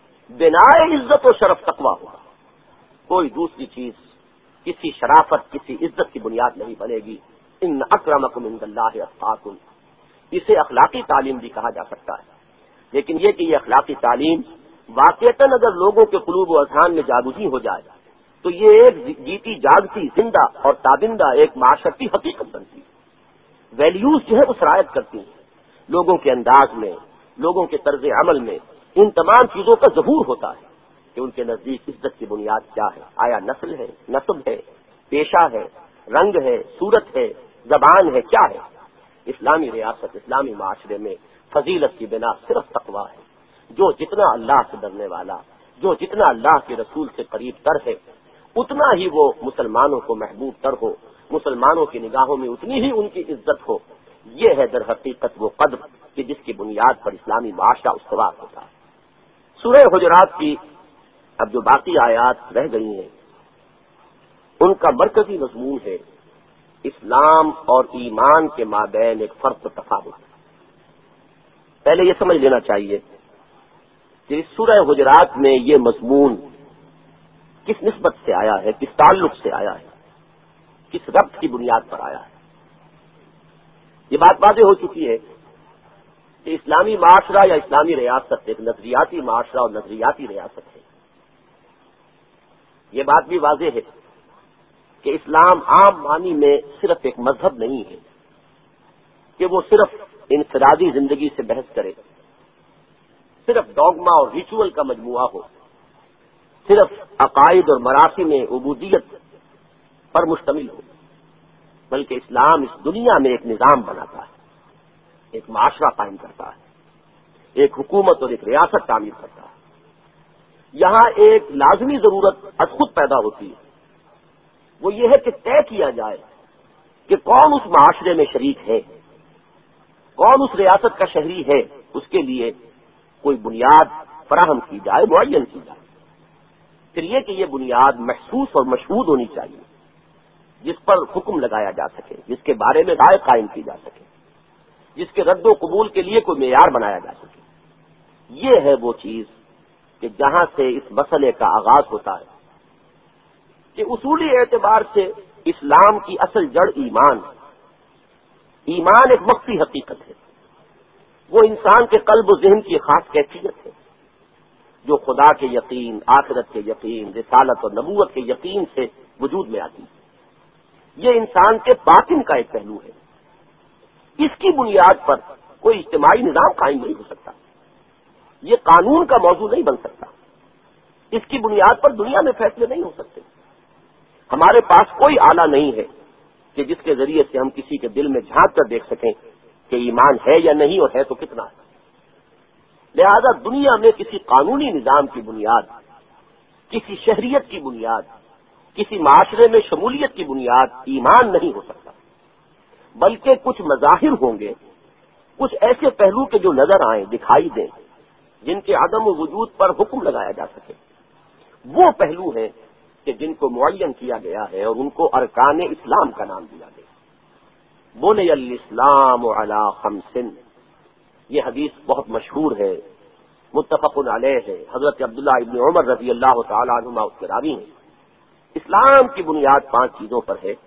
Speaker 1: بنائے عزت و شرف تقویٰ ہوگا۔ کوئی دوسری چیز کسی شرافت، کسی عزت کی بنیاد نہیں بنے گی۔ ان اکرمکم عند اللہ اتقاکم، اسے اخلاقی تعلیم بھی کہا جا سکتا ہے، لیکن یہ کہ یہ اخلاقی تعلیم واقعتاً اگر لوگوں کے قلوب و اذہان میں جاگزی ہو جائے تو یہ ایک جیتی جاگتی زندہ اور تابندہ ایک معاشرتی حقیقت بنتی ہے۔ ویلیوز جو ہے وہ سرایت کرتی ہیں لوگوں کے انداز میں، لوگوں کے طرز عمل میں۔ ان تمام چیزوں کا ظہور ہوتا ہے کہ ان کے نزدیک عزت کی بنیاد کیا ہے، آیا نسل ہے، نسب ہے، پیشہ ہے، رنگ ہے، صورت ہے، زبان ہے، کیا ہے۔ اسلامی ریاست، اسلامی معاشرے میں فضیلت کی بنا صرف تقویٰ ہے۔ جو جتنا اللہ سے ڈرنے والا، جو جتنا اللہ کے رسول سے قریب تر ہے، اتنا ہی وہ مسلمانوں کو محبوب تر ہو، مسلمانوں کی نگاہوں میں اتنی ہی ان کی عزت ہو۔ یہ ہے در حقیقت وہ قدر کہ جس کی بنیاد پر اسلامی معاشرہ استوار ہوتا ہے۔ سورہ حجرات کی اب جو باقی آیات رہ گئی ہیں ان کا مرکزی مضمون ہے اسلام اور ایمان کے مابین ایک فرق و تفاوت۔ پہلے یہ سمجھ لینا چاہیے کہ اس سورہ حجرات میں یہ مضمون کس نسبت سے آیا ہے، کس تعلق سے آیا ہے، کس ربط کی بنیاد پر آیا ہے۔ یہ بات واضح ہو چکی ہے کہ اسلامی معاشرہ یا اسلامی ریاست ایک نظریاتی معاشرہ اور نظریاتی ریاست ہے۔ یہ بات بھی واضح ہے کہ اسلام عام معنی میں صرف ایک مذہب نہیں ہے کہ وہ صرف انفرادی زندگی سے بحث کرے، صرف ڈوگما اور ریچول کا مجموعہ ہو، صرف عقائد اور مراسم عبودیت پر مشتمل ہو، بلکہ اسلام اس دنیا میں ایک نظام بناتا ہے، ایک معاشرہ قائم کرتا ہے، ایک حکومت اور ایک ریاست تعمیر کرتا ہے۔ یہاں ایک لازمی ضرورت از خود پیدا ہوتی ہے، وہ یہ ہے کہ طے کیا جائے کہ کون اس معاشرے میں شریک ہے، کون اس ریاست کا شہری ہے، اس کے لیے کوئی بنیاد فراہم کی جائے، معین کی جائے۔ پھر یہ کہ یہ بنیاد محسوس اور مشہود ہونی چاہیے، جس پر حکم لگایا جا سکے، جس کے بارے میں رائے قائم کی جا سکے، جس کے رد و قبول کے لیے کوئی معیار بنایا جا سکے۔ یہ ہے وہ چیز کہ جہاں سے اس مسئلے کا آغاز ہوتا ہے کہ اصولی اعتبار سے اسلام کی اصل جڑ ایمان ہے۔ ایمان ایک مخفی حقیقت ہے، وہ انسان کے قلب و ذہن کی خاص کیفیت ہے جو خدا کے یقین، آخرت کے یقین، رسالت اور نبوت کے یقین سے وجود میں آتی ہے۔ یہ انسان کے باطن کا ایک پہلو ہے، اس کی بنیاد پر کوئی اجتماعی نظام قائم نہیں ہو سکتا، یہ قانون کا موضوع نہیں بن سکتا، اس کی بنیاد پر دنیا میں فیصلے نہیں ہو سکتے۔ ہمارے پاس کوئی آلہ نہیں ہے کہ جس کے ذریعے سے ہم کسی کے دل میں جھانک کر دیکھ سکیں کہ ایمان ہے یا نہیں، اور ہے تو کتنا ہے۔ لہذا دنیا میں کسی قانونی نظام کی بنیاد، کسی شہریت کی بنیاد، کسی معاشرے میں شمولیت کی بنیاد ایمان نہیں ہو سکتا، بلکہ کچھ مظاہر ہوں گے، کچھ ایسے پہلو کے جو نظر آئیں، دکھائی دیں، جن کے عدم و وجود پر حکم لگایا جا سکے۔ وہ پہلو ہیں کہ جن کو معین کیا گیا ہے اور ان کو ارکان اسلام کا نام دیا گیا۔ بنی الاسلام علی خمس، یہ حدیث بہت مشہور ہے، متفق علیہ ہے، حضرت عبداللہ ابن عمر رضی اللہ تعالی عنہما اس کے راوی ہیں۔ اسلام کی بنیاد پانچ چیزوں پر ہے: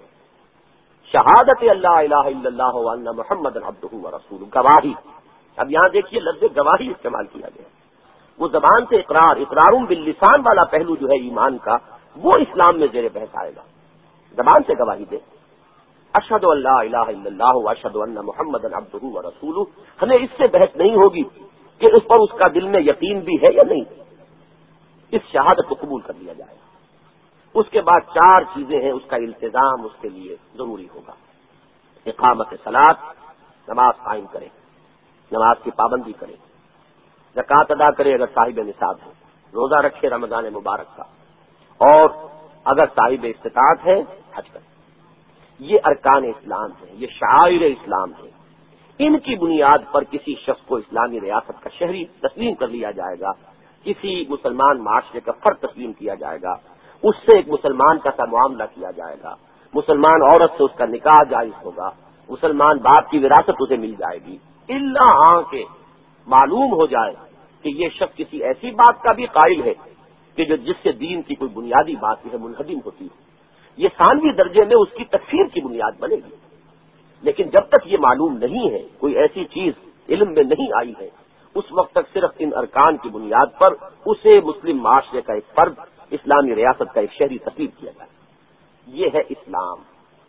Speaker 1: شہادت اللہ الہ الا اللہ وان محمد عبدہ ورسولہ، گواہی۔ اب یہاں دیکھیے لفظ گواہی استعمال کیا گیا، وہ زبان سے اقرار، اقرار باللسان والا پہلو جو ہے ایمان کا، وہ اسلام میں زیر بحث آئے گا۔ زبان سے گواہی دے، اشہد ان لا الہ الا اللہ واشہد ان محمد عبدہ ورسولہ، ہمیں اس سے بحث نہیں ہوگی کہ اس پر اس کا دل میں یقین بھی ہے یا نہیں، اس شہادت کو قبول کر لیا جائے گا۔ اس کے بعد چار چیزیں ہیں، اس کا التزام اس کے لیے ضروری ہوگا۔ اقامت صلاۃ، نماز قائم کرے، نماز کی پابندی کرے، زکوٰۃ ادا کرے اگر صاحب نصاب ہے، روزہ رکھے رمضان مبارک کا، اور اگر صاحب استطاعت ہے حج کرے۔ یہ ارکان اسلام ہیں، یہ شعائر اسلام ہیں۔ ان کی بنیاد پر کسی شخص کو اسلامی ریاست کا شہری تسلیم کر لیا جائے گا، کسی مسلمان معاشرے کا فرد تسلیم کیا جائے گا، اس سے ایک مسلمان کا سا معاملہ کیا جائے گا، مسلمان عورت سے اس کا نکاح جائز ہوگا، مسلمان باپ کی وراثت اسے مل جائے گی، الا آن کے معلوم ہو جائے کہ یہ شخص کسی ایسی بات کا بھی قائل ہے کہ جو جس سے دین کی کوئی بنیادی بات ہے منہدم ہوتی ہے، یہ ثانوی درجے میں اس کی تکفیر کی بنیاد بنے گی۔ لیکن جب تک یہ معلوم نہیں ہے، کوئی ایسی چیز علم میں نہیں آئی ہے، اس وقت تک صرف ان ارکان کی بنیاد پر اسے مسلم معاشرے کا ایک فرد، اسلامی ریاست کا ایک شہری تسلیم کیا جائے۔ یہ ہے اسلام۔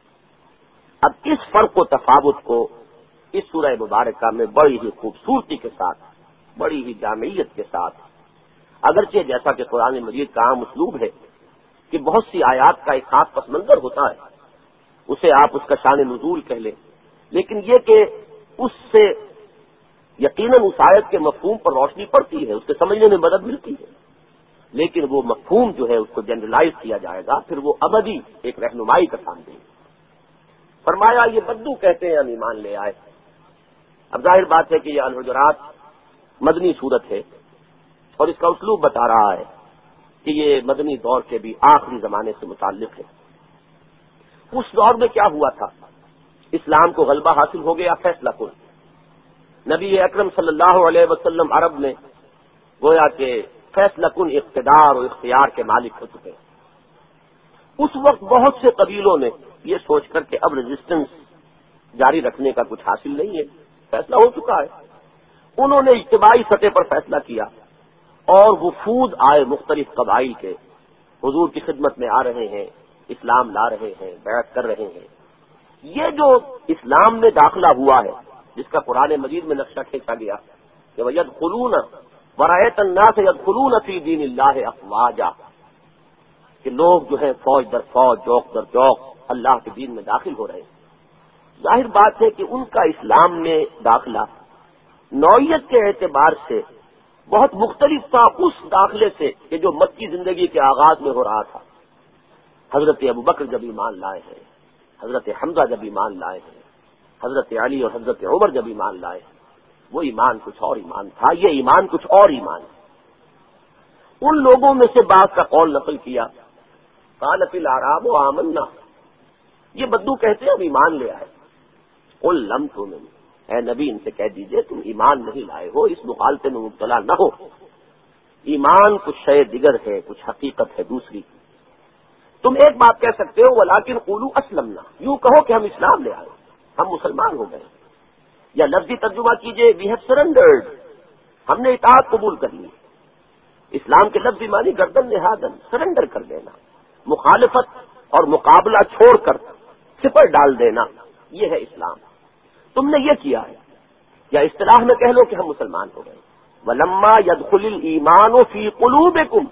Speaker 1: اب اس فرق و تفاوت کو اس سورہ مبارکہ میں بڑی ہی خوبصورتی کے ساتھ، بڑی ہی جامعیت کے ساتھ، اگرچہ جیسا کہ قرآن مجید کا عام اسلوب ہے کہ بہت سی آیات کا ایک خاص پس منظر ہوتا ہے، اسے آپ اس کا شان نزول کہہ لیں، لیکن یہ کہ اس سے یقیناً اس آیت کے مفہوم پر روشنی پڑتی ہے، اس کے سمجھنے میں مدد ملتی ہے، لیکن وہ مفہوم جو ہے اس کو جنرلائز کیا جائے گا، پھر وہ ابدی ایک رہنمائی کا کام دے گا۔ فرمایا یہ بدو کہتے ہیں ہم ایمان لے آئے۔ اب ظاہر بات ہے کہ یہ الحجرات مدنی صورت ہے، اور اس کا اسلوب بتا رہا ہے کہ یہ مدنی دور کے بھی آخری زمانے سے متعلق ہے۔ اس دور میں کیا ہوا تھا؟ اسلام کو غلبہ حاصل ہو گیا، فیصلہ کن۔ نبی اکرم صلی اللہ علیہ وسلم عرب میں گویا کہ فیصلہ کن اقتدار اور اختیار کے مالک ہو چکے۔ اس وقت بہت سے قبیلوں نے یہ سوچ کر کہ اب ریزسٹنس جاری رکھنے کا کچھ حاصل نہیں ہے، فیصلہ ہو چکا ہے، انہوں نے اجتماعی سطح پر فیصلہ کیا، اور وفود آئے مختلف قبائل کے، حضور کی خدمت میں آ رہے ہیں، اسلام لا رہے ہیں، بیعت کر رہے ہیں۔ یہ جو اسلام میں داخلہ ہوا ہے، جس کا قرآن مجید میں نقشہ کھینچا گیا کہ وَيَدْخُلُونَ وَرَأَيْتَ النَّاسَ يَدْخُلُونَ فِي دِينِ اللَّهِ أَفْوَاجًا، کہ لوگ جو ہے فوج در فوج جوق در جوق اللہ کے دین میں داخل ہو رہے ہیں۔ ظاہر بات ہے کہ ان کا اسلام میں داخلہ نوعیت کے اعتبار سے بہت مختلف تھا اس داخلے سے کہ جو مکی زندگی کے آغاز میں ہو رہا تھا۔ حضرت ابوبکر جب ایمان لائے ہیں، حضرت حمزہ جب ایمان لائے ہیں، حضرت علی اور حضرت عمر جب ایمان لائے ہیں، وہ ایمان کچھ اور ایمان تھا، یہ ایمان کچھ اور ایمان ہے۔ ان لوگوں میں سے بعض کا قول نقل کیا، قالت الاعراب آمنا، یہ بدو کہتے ہیں اب ایمان لے آئے۔ قل لم تؤمنوا، اے نبی ان سے کہہ دیجئے تم ایمان نہیں لائے ہو، اس مغالطے میں مبتلا نہ ہو۔ ایمان کچھ شے دیگر ہے، کچھ حقیقت ہے دوسری۔ تم ایک بات کہہ سکتے ہو ولیکن قولوا اسلمنا، یوں کہو کہ ہم اسلام لے آئے، ہم مسلمان ہو گئے، یا لفظی ترجمہ کیجئے وی ہیو سرنڈرڈ، ہم نے اطاعت قبول کر لی۔ اسلام کے لفظی معنی گردن نہادن، سرنڈر کر دینا، مخالفت اور مقابلہ چھوڑ کر سپر ڈال دینا، یہ ہے اسلام۔ تم نے یہ کیا ہے، یا اصطلاح میں کہہ لو کہ ہم مسلمان ہو گئے۔ وَلَمَّا يَدْخُلِ الْإِيمَانُ فِي قُلُوبِكُمْ،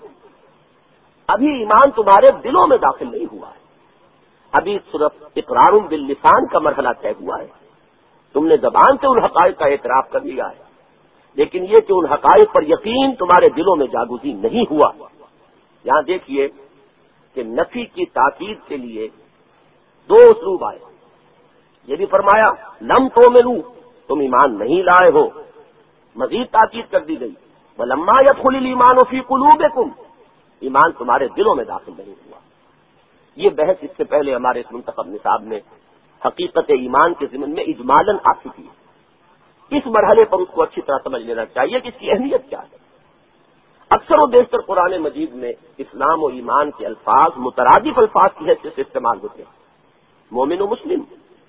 Speaker 1: ابھی ایمان تمہارے دلوں میں داخل نہیں ہوا ہے، ابھی صرف اقرار باللسان کا مرحلہ طے ہوا ہے، تم نے زبان سے ان حقائق کا اعتراف کر لیا ہے، لیکن یہ کہ ان حقائق پر یقین تمہارے دلوں میں جاگزی نہیں ہوا۔ یہاں دیکھیے کہ نفی کی تاکید کے لیے دو اسلوب آئے، یہ بھی فرمایا لم تؤمنوا، تم ایمان نہیں لائے ہو، مزید تاکید کر دی گئی وَلَمَّا يَدْخُلِ الْإِيمَانُ فِي قُلُوبِكُمْ، ایمان تمہارے دلوں میں داخل نہیں ہوا۔ یہ بحث اس سے پہلے ہمارے اس منتخب نصاب میں حقیقت ایمان کے ضمن میں اجمالاً آ چکی ہے، اس مرحلے پر اس کو اچھی طرح سمجھ لینا چاہیے کہ اس کی اہمیت کیا ہے۔ اکثر و بیشتر قرآن مجید میں اسلام و ایمان کے الفاظ مترادف الفاظ کی حیثیت سے استعمال ہوتے ہیں، مومن و مسلم۔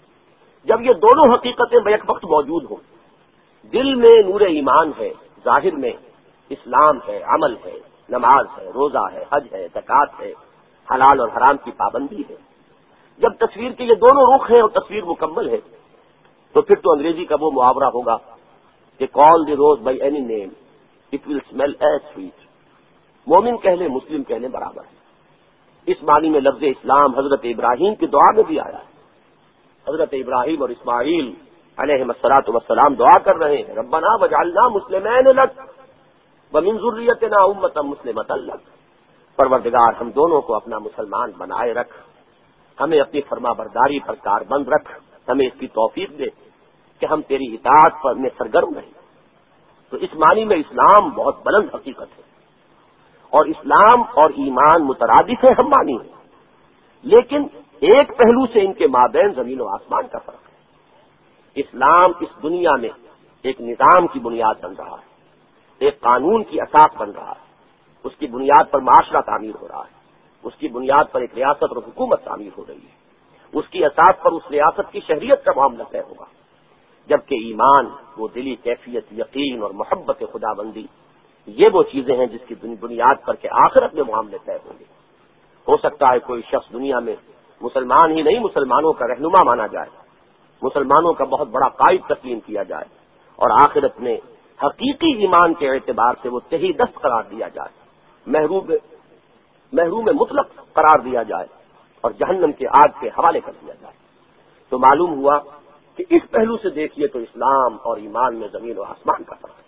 Speaker 1: جب یہ دونوں حقیقتیں بیک وقت موجود ہوں، دل میں نور ایمان ہے، ظاہر میں اسلام ہے، عمل ہے، نماز ہے، روزہ ہے، حج ہے، زکوٰۃ ہے، حلال اور حرام کی پابندی ہے، جب تصویر کے یہ دونوں رخ ہیں اور تصویر مکمل ہے، تو پھر تو انگریزی کا وہ محاورہ ہوگا کہ call the rose by any name it will smell as sweet, مومن کہہ لے مسلم کہہ لے برابر ہے۔ اس معنی میں لفظ اسلام حضرت ابراہیم کی دعا میں بھی آیا ہے، حضرت ابراہیم اور اسماعیل علیہ الصلاۃ والسلام دعا کر رہے ہیں ربنا وجعلنا مسلمین لک ومن ذریتنا امۃ مسلمۃ لک، پروردگار ہم دونوں کو اپنا مسلمان بنائے رکھ، ہمیں اپنی فرما برداری پر کاربند رکھ، ہمیں اس کی توفیق دے کہ ہم تیری اطاعت پر میں سرگرم رہیں۔ تو اس معنی میں اسلام بہت بلند حقیقت ہے، اور اسلام اور ایمان مترادف ہیں، ہم مانی ہیں، لیکن ایک پہلو سے ان کے مابین زمین و آسمان کا فرق ہے۔ اسلام اس دنیا میں ایک نظام کی بنیاد بن رہا ہے، ایک قانون کی اساس بن رہا ہے، اس کی بنیاد پر معاشرہ تعمیر ہو رہا ہے، اس کی بنیاد پر ایک ریاست اور حکومت تعمیر ہو رہی ہے، اس کی اساس پر اس ریاست کی شہریت کا معاملہ طے ہوگا، جبکہ ایمان وہ دلی کیفیت، یقین اور محبت خدا بندی، یہ وہ چیزیں ہیں جس کی بنیاد پر کہ آخرت میں معاملے طے ہوں گے۔ ہو سکتا ہے کوئی شخص دنیا میں مسلمان ہی نہیں مسلمانوں کا رہنما مانا جائے، مسلمانوں کا بہت بڑا قائد تسلیم کیا جائے، اور آخرت میں حقیقی ایمان کے اعتبار سے وہ تہی دست قرار دیا جائے، محروم محروم مطلق قرار دیا جائے اور جہنم کے آگ کے حوالے کر دیا جائے۔ تو معلوم ہوا کہ اس پہلو سے دیکھیے تو اسلام اور ایمان میں زمین و آسمان کا فرق ہے۔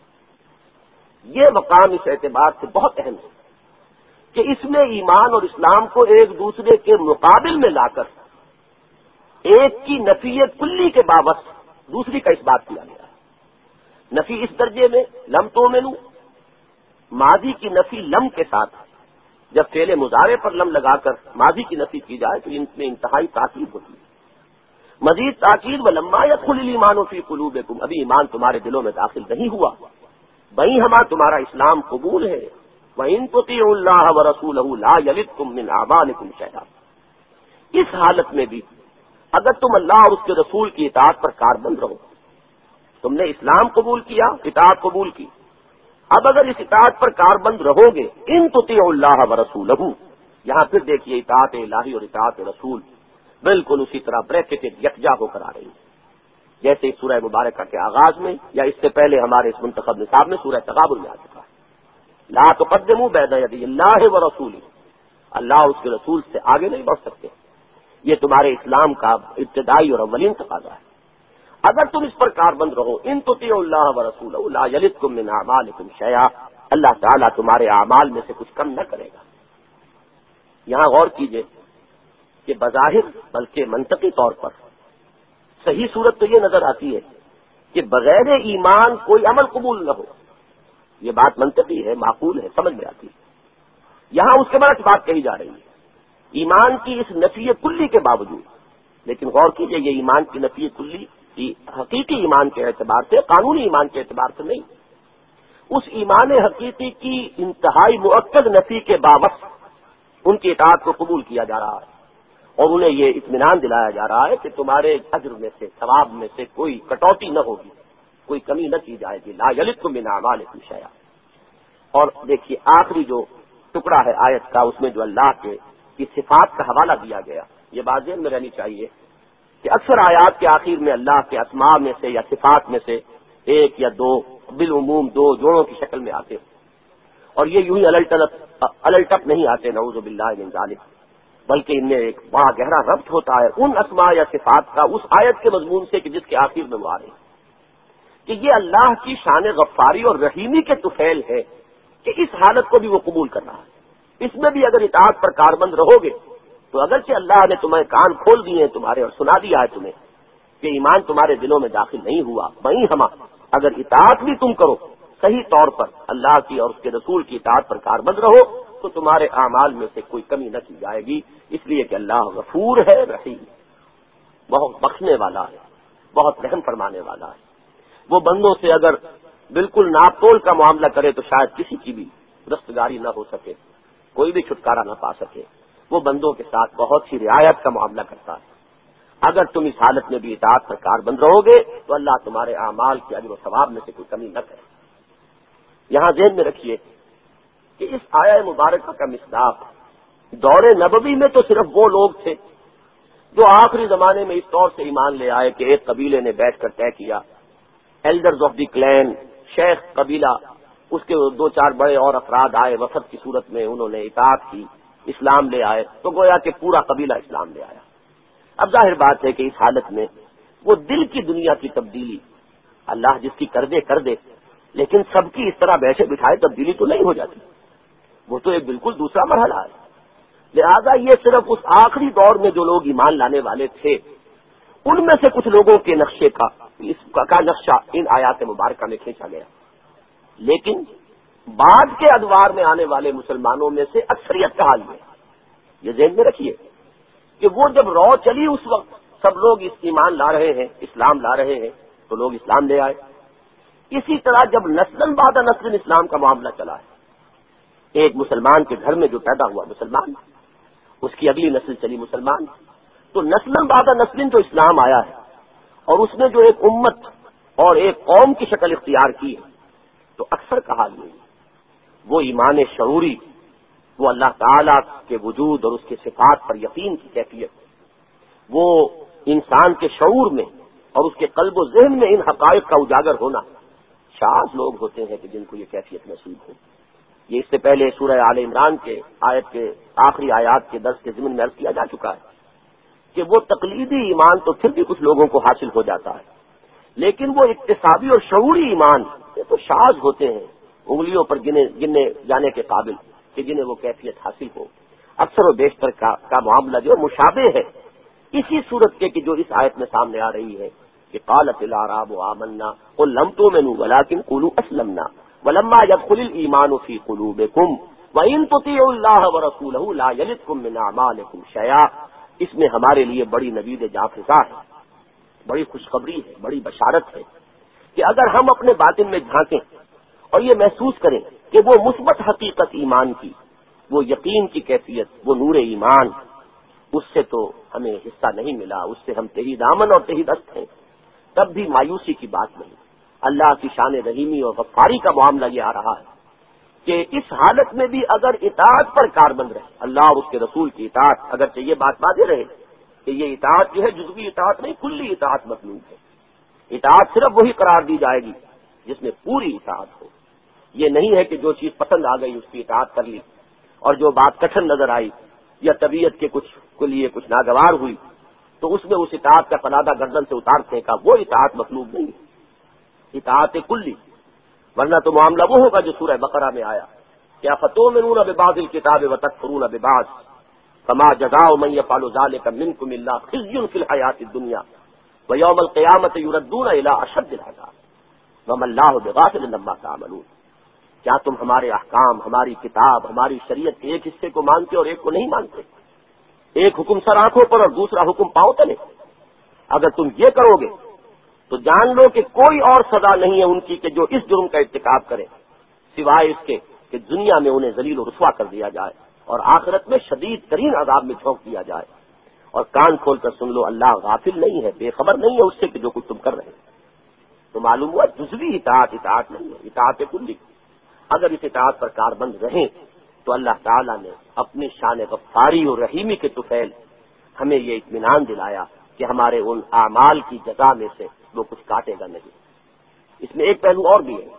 Speaker 1: یہ مقام اس اعتبار سے بہت اہم ہے کہ اس میں ایمان اور اسلام کو ایک دوسرے کے مقابل میں لا کر ایک کی نفیت کلی کے باوجود دوسری کا اس بات کیا گیا ہے۔ نفی اس درجے میں لم تؤمنوا، ماضی کی نفی لم کے ساتھ، جب فعل مضارع پر لم لگا کر ماضی کی نفی کی جائے تو ان میں انتہائی تاکید ہوتی ہے۔ مزید تاکید وَلَمَّا يَدْخُلِ الْإِيمَانُ فِي قُلُوبِكُمْ، ابھی ایمان تمہارے دلوں میں داخل نہیں ہوا، وہیں ہمارا تمہارا اسلام قبول ہے، وَإِن تُطِيعُوا اللَّهَ وَرَسُولَهُ لَا يَلِدْكُم مِّنْ أَعْمَالِكُمْ شَيْئًا، اس حالت میں بھی اگر تم اللہ اور اس کے رسول کی اطاعت پر کاربند رہو، تم نے اسلام قبول کیا، اطاعت قبول کی، اب اگر اس اطاعت پر کاربند رہو گے، ان تطیعوا اللہ ورسولہ، یہاں پھر دیکھیے اطاعت الہی اور اطاعت رسول بالکل اسی طرح بریکٹڈ یکجا ہو کر آ رہی ہے، جیسے اس سورہ مبارکہ کے آغاز میں یا اس سے پہلے ہمارے اس منتخب نصاب میں سورہ تغابن میں آ چکا ہے، لا تقدموا بین یدی اللہ ورسولہ، اللہ اس کے رسول سے آگے نہیں بڑھ سکتے. یہ تمہارے اسلام کا ابتدائی اور اولین تقاضا ہے. اگر تم اس پر کاربند رہو، ان تطیعوا اللہ ورسولہ لا یلدکم من اعمالکم شیئا، اللہ تعالیٰ تمہارے اعمال میں سے کچھ کم نہ کرے گا. یہاں غور کیجئے کہ بظاہر بلکہ منطقی طور پر صحیح صورت تو یہ نظر آتی ہے کہ بغیر ایمان کوئی عمل قبول نہ ہو. یہ بات منطقی ہے، معقول ہے، سمجھ میں آتی ہے. یہاں اس کے برعکس بات کہی جا رہی ہے، ایمان کی اس نفی کلی کے باوجود. لیکن غور کیجئے، یہ ایمان کی نفی کلی کی حقیقی ایمان کے اعتبار سے، قانونی ایمان کے اعتبار سے نہیں، اس ایمان حقیقی کی انتہائی مؤکد نفی کے باوجود ان کی اطاعت کو قبول کیا جا رہا ہے اور انہیں یہ اطمینان دلایا جا رہا ہے کہ تمہارے اجر میں سے، ثواب میں سے کوئی کٹوتی نہ ہوگی، کوئی کمی نہ کی جائے گی. لا یلدکم من اعمالکم شیئا. اور دیکھیے آخری جو ٹکڑا ہے آیت کا، اس میں جو اللہ کے کی صفات کا حوالہ دیا گیا، یہ بات ذہن میں رہنی چاہیے کہ اکثر آیات کے آخر میں اللہ کے اسماء میں سے یا صفات میں سے ایک یا دو بالعموم دو جوڑوں کی شکل میں آتے ہیں، اور یہ یوں ہی الٹپ نہیں آتے، نعوذ باللہ من ذالک، بلکہ ان میں ایک بڑا گہرا ربط ہوتا ہے ان اسماء یا صفات کا اس آیت کے مضمون سے کہ جس کے آخر میں وہ آ رہے ہیں، کہ یہ اللہ کی شان غفاری اور رحیمی کے طفیل ہے کہ اس حالت کو بھی وہ قبول کر رہا ہے. اس میں بھی اگر اطاعت پر کاربند رہو گے تو اگرچہ اللہ نے تمہیں کان کھول دیے ہیں تمہارے اور سنا دیا ہے تمہیں کہ ایمان تمہارے دلوں میں داخل نہیں ہوا، وہیں ہم اگر اطاعت بھی تم کرو صحیح طور پر، اللہ کی اور اس کے رسول کی اطاعت پر کاربند رہو، تو تمہارے اعمال میں سے کوئی کمی نہ کی جائے گی، اس لیے کہ اللہ غفور ہے، رحیم، بہت بخشنے والا ہے، بہت رحم فرمانے والا ہے. وہ بندوں سے اگر بالکل ناپ تول کا معاملہ کرے تو شاید کسی کی بھی دستگاری نہ ہو سکے، کوئی بھی چھٹکارا نہ پا سکے. وہ بندوں کے ساتھ بہت سی رعایت کا معاملہ کرتا ہے. اگر تم اس حالت میں بھی اطاعت پر کاربند رہو گے تو اللہ تمہارے اعمال کے اجر و ثواب میں سے کوئی کمی نہ کرے. یہاں ذہن میں رکھیے کہ اس آیہ مبارکہ کا مصداق دور نبوی میں تو صرف وہ لوگ تھے جو آخری زمانے میں اس طور سے ایمان لے آئے کہ ایک قبیلے نے بیٹھ کر طے کیا، ایلڈرز آف دی کلین، شیخ قبیلہ، اس کے دو چار بڑے اور افراد آئے وفد کی صورت میں، انہوں نے اطاعت کی، اسلام لے آئے، تو گویا کہ پورا قبیلہ اسلام لے آیا. اب ظاہر بات ہے کہ اس حالت میں وہ دل کی دنیا کی تبدیلی اللہ جس کی کر دے کر دے، لیکن سب کی اس طرح بیٹھے بٹھائے تبدیلی تو نہیں ہو جاتی، وہ تو ایک بالکل دوسرا مرحلہ ہے. لہذا یہ صرف اس آخری دور میں جو لوگ ایمان لانے والے تھے ان میں سے کچھ لوگوں کے نقشے کا اس کا نقشہ ان آیات مبارکہ میں کھینچا گیا. لیکن بعد کے ادوار میں آنے والے مسلمانوں میں سے اکثریت کا حال یہ یہ ذہن میں رکھیے کہ وہ جب رو چلی اس وقت سب لوگ اس ایمان لا رہے ہیں، اسلام لا رہے ہیں، تو لوگ اسلام لے آئے. اسی طرح جب نسل بعد نسل اسلام کا معاملہ چلا ہے، ایک مسلمان کے گھر میں جو پیدا ہوا مسلمان، اس کی اگلی نسل چلی مسلمان، تو نسل بعد نسل جو اسلام آیا ہے اور اس نے جو ایک امت اور ایک قوم کی شکل اختیار کی ہے، تو اکثر کا حال نہیں. وہ ایمان شعوری، وہ اللہ تعالی کے وجود اور اس کے صفات پر یقین کی کیفیت، وہ انسان کے شعور میں اور اس کے قلب و ذہن میں ان حقائق کا اجاگر ہونا، شاذ لوگ ہوتے ہیں کہ جن کو یہ کیفیت نصیب ہو. یہ اس سے پہلے سورہ آل عمران کے آیت کے آخری آیات کے درس کے ضمن میں عرض کیا جا چکا ہے کہ وہ تقلیدی ایمان تو پھر بھی کچھ لوگوں کو حاصل ہو جاتا ہے، لیکن وہ اکتسابی اور شعوری ایمان یہ تو شاذ ہوتے ہیں، انگلیوں پر گنے گننے جانے کے قابل کہ جنہیں وہ کیفیت حاصل ہو. اکثر و بیشتر کا, کا معاملہ جو مشابہ ہے اسی صورت کے کہ جو اس آیت میں سامنے آ رہی ہے کہ قالت الاعراب آمنا قل لم تؤمنوا ولكن قولوا اسلمنا ولما يدخل الايمان في قلوبكم وان تطيعوا الله ورسوله لا يلدكم من اعمالكم شيئا. اس میں ہمارے لیے بڑی نوید جافزا ہے، بڑی خوشخبری ہے، بڑی بشارت ہے کہ اگر ہم اپنے باطن میں جھانکیں اور یہ محسوس کریں کہ وہ مثبت حقیقت ایمان کی، وہ یقین کی کیفیت، وہ نور ایمان، اس سے تو ہمیں حصہ نہیں ملا، اس سے ہم تہی دامن اور تہی دست ہیں، تب بھی مایوسی کی بات نہیں. اللہ کی شان رحیمی اور غفاری کا معاملہ یہ آ رہا ہے کہ اس حالت میں بھی اگر اطاعت پر کاربند رہے، اللہ اور اس کے رسول کی اطاعت، اگرچہ یہ بات واضح رہے کہ یہ اطاعت جو ہے جزوی اطاعت نہیں، کلی اطاعت مطلوب ہے. اطاعت صرف وہی قرار دی جائے گی جس میں پوری اطاعت ہو. یہ نہیں ہے کہ جو چیز پسند آ گئی اس کی اطاعت کر لی اور جو بات کٹھن نظر آئی یا طبیعت کے کچھ کے لیے کچھ ناگوار ہوئی تو اس میں اس اطاعت کا پلادہ گردن سے اتار پھینکا، وہ اطاعت مطلوب نہیں ہے، اطاعت کلی، ورنہ تو معاملہ وہ ہوگا جو سورہ بقرہ میں آیا، کیا فتؤمنون ببعض الکتاب وتکفرون ببعض فما جزاء من يفعل ذلك منكم الا خزي في الحياة الدنيا ويوم القيامة يردون الى اشد العذاب وما الله بغافل عما تعملون۔ کیا تم ہمارے احکام، ہماری کتاب، ہماری شریعت کے ایک حصے کو مانتے اور ایک کو نہیں مانتے؟ ایک حکم سر آنکھوں پر اور دوسرا حکم پاؤں تلے؟ اگر تم یہ کرو گے تو جان لو کہ کوئی اور سزا نہیں ہے ان کی کہ جو اس جرم کا ارتکاب کرے سوائے اس کے کہ دنیا میں انہیں ذلیل و رسوا کر دیا جائے اور آخرت میں شدید ترین عذاب میں جھونک دیا جائے۔ اور کان کھول کر سن لو، اللہ غافل نہیں ہے، بے خبر نہیں ہے اس سے کہ جو کچھ تم کر رہے ہیں۔ تو معلوم ہوا جزوی اطاعت اطاعت نہیں ہے، اطاعت کلی۔ اگر اس اطاعت پر کاربند رہیں تو اللہ تعالیٰ نے اپنی شان غفاری اور رحیمی کے طفیل ہمیں یہ اطمینان دلایا کہ ہمارے ان اعمال کی جزا میں سے وہ کچھ کاٹے گا نہیں۔ اس میں ایک پہلو اور بھی ہے،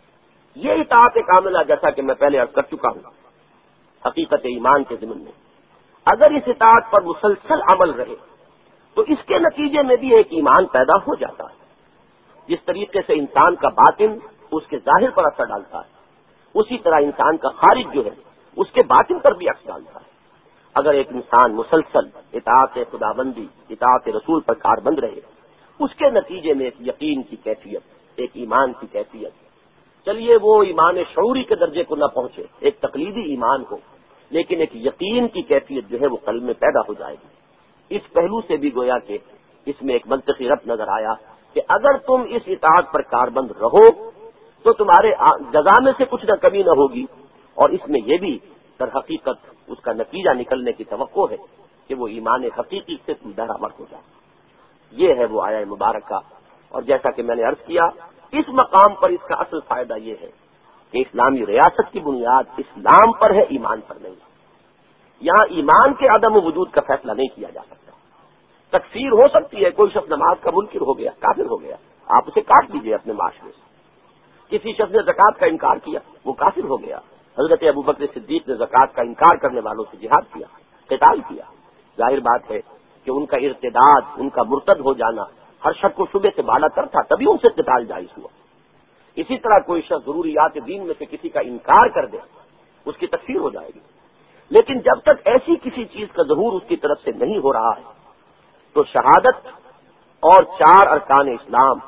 Speaker 1: یہ اطاعت کاملہ جیسا کہ میں پہلے عرض کر چکا ہوں حقیقت ایمان کے ضمن میں، اگر اس اطاعت پر مسلسل عمل رہے تو اس کے نتیجے میں بھی ایک ایمان پیدا ہو جاتا ہے۔ جس طریقے سے انسان کا باطن اس کے ظاہر پر اثر ڈالتا ہے، اسی طرح انسان کا خارج جو ہے اس کے باطن پر بھی اثر ڈالتا ہے۔ اگر ایک انسان مسلسل اطاعت خداوندی، اطاعت رسول پر کاربند رہے، اس کے نتیجے میں ایک یقین کی کیفیت، ایک ایمان کی کیفیت، چلیے وہ ایمان شعوری کے درجے کو نہ پہنچے، ایک تقلیدی ایمان ہو، لیکن ایک یقین کی کیفیت جو ہے وہ قلب میں پیدا ہو جائے گی۔ اس پہلو سے بھی گویا کہ اس میں ایک منطقی ربط نظر آیا کہ اگر تم اس اطاعت پر کاربند رہو تو تمہارے جزا میں سے کچھ نہ کمی نہ ہوگی، اور اس میں یہ بھی در حقیقت اس کا نتیجہ نکلنے کی توقع ہے کہ وہ ایمان حقیقی سے تم برآمد ہو جائے۔ یہ ہے وہ آیہ مبارکہ، اور جیسا کہ میں نے عرض کیا اس مقام پر اس کا اصل فائدہ یہ ہے کہ اسلامی ریاست کی بنیاد اسلام پر ہے، ایمان پر نہیں۔ یہاں ایمان کے عدم و وجود کا فیصلہ نہیں کیا جا سکتا۔ تکفیر ہو سکتی ہے، کوئی شخص نماز کا منکر ہو گیا، کافر ہو گیا، آپ اسے کاٹ دیجئے اپنے معاشرے سے۔ کسی شخص نے زکوٰۃ کا انکار کیا، وہ کافر ہو گیا۔ حضرت ابوبکر صدیق نے زکوٰۃ کا انکار کرنے والوں سے جہاد کیا، قتال کیا۔ ظاہر بات ہے کہ ان کا ارتداد، ان کا مرتد ہو جانا ہر شک و شبے سے بالا تر تھا، تبھی ان سے قتال جائز ہوا۔ اسی طرح کوئی شخص ضروریات دین میں سے کسی کا انکار کر دے، اس کی تکفیر ہو جائے گی۔ لیکن جب تک ایسی کسی چیز کا ظہور اس کی طرف سے نہیں ہو رہا ہے تو شہادت اور چار ارکان اسلام،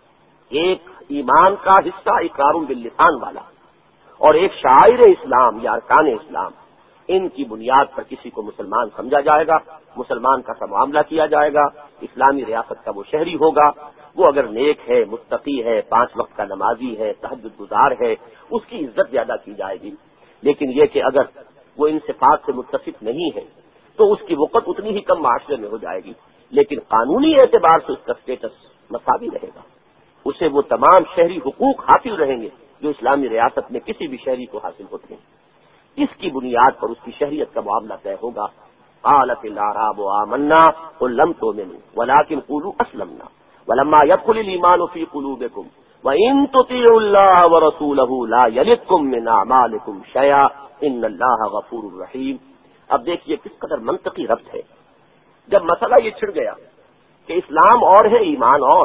Speaker 1: ایک ایمان کا حصہ اقرار باللسان والا اور ایک شعائر اسلام یا ارکان اسلام، ان کی بنیاد پر کسی کو مسلمان سمجھا جائے گا، مسلمان کا سا معاملہ کیا جائے گا، اسلامی ریاست کا وہ شہری ہوگا۔ وہ اگر نیک ہے، متقی ہے، پانچ وقت کا نمازی ہے، تہجد گزار ہے، اس کی عزت زیادہ کی جائے گی۔ لیکن یہ کہ اگر وہ ان صفات سے متصف نہیں ہے تو اس کی وقت اتنی ہی کم معاشرے میں ہو جائے گی، لیکن قانونی اعتبار سے اس کا اسٹیٹس مساوی رہے گا، اسے وہ تمام شہری حقوق حاصل رہیں گے جو اسلامی ریاست میں کسی بھی شہری کو حاصل ہوتے ہیں۔ اس کی بنیاد پر اس کی شہریت کا معاملہ طے ہوگا۔ قالت الاعراب آمنا قل لم تؤمنوا ولكن قولوا اسلمنا ولما يدخل الايمان في قلوبكم وان تطيعوا الله ورسوله لا يلدكم من اعمالكم شيئا ان الله غفور رحيم۔ اب دیکھیے کس قدر منطقی ربط ہے۔ جب مسئلہ یہ چھڑ گیا کہ اسلام اور ہے، ایمان اور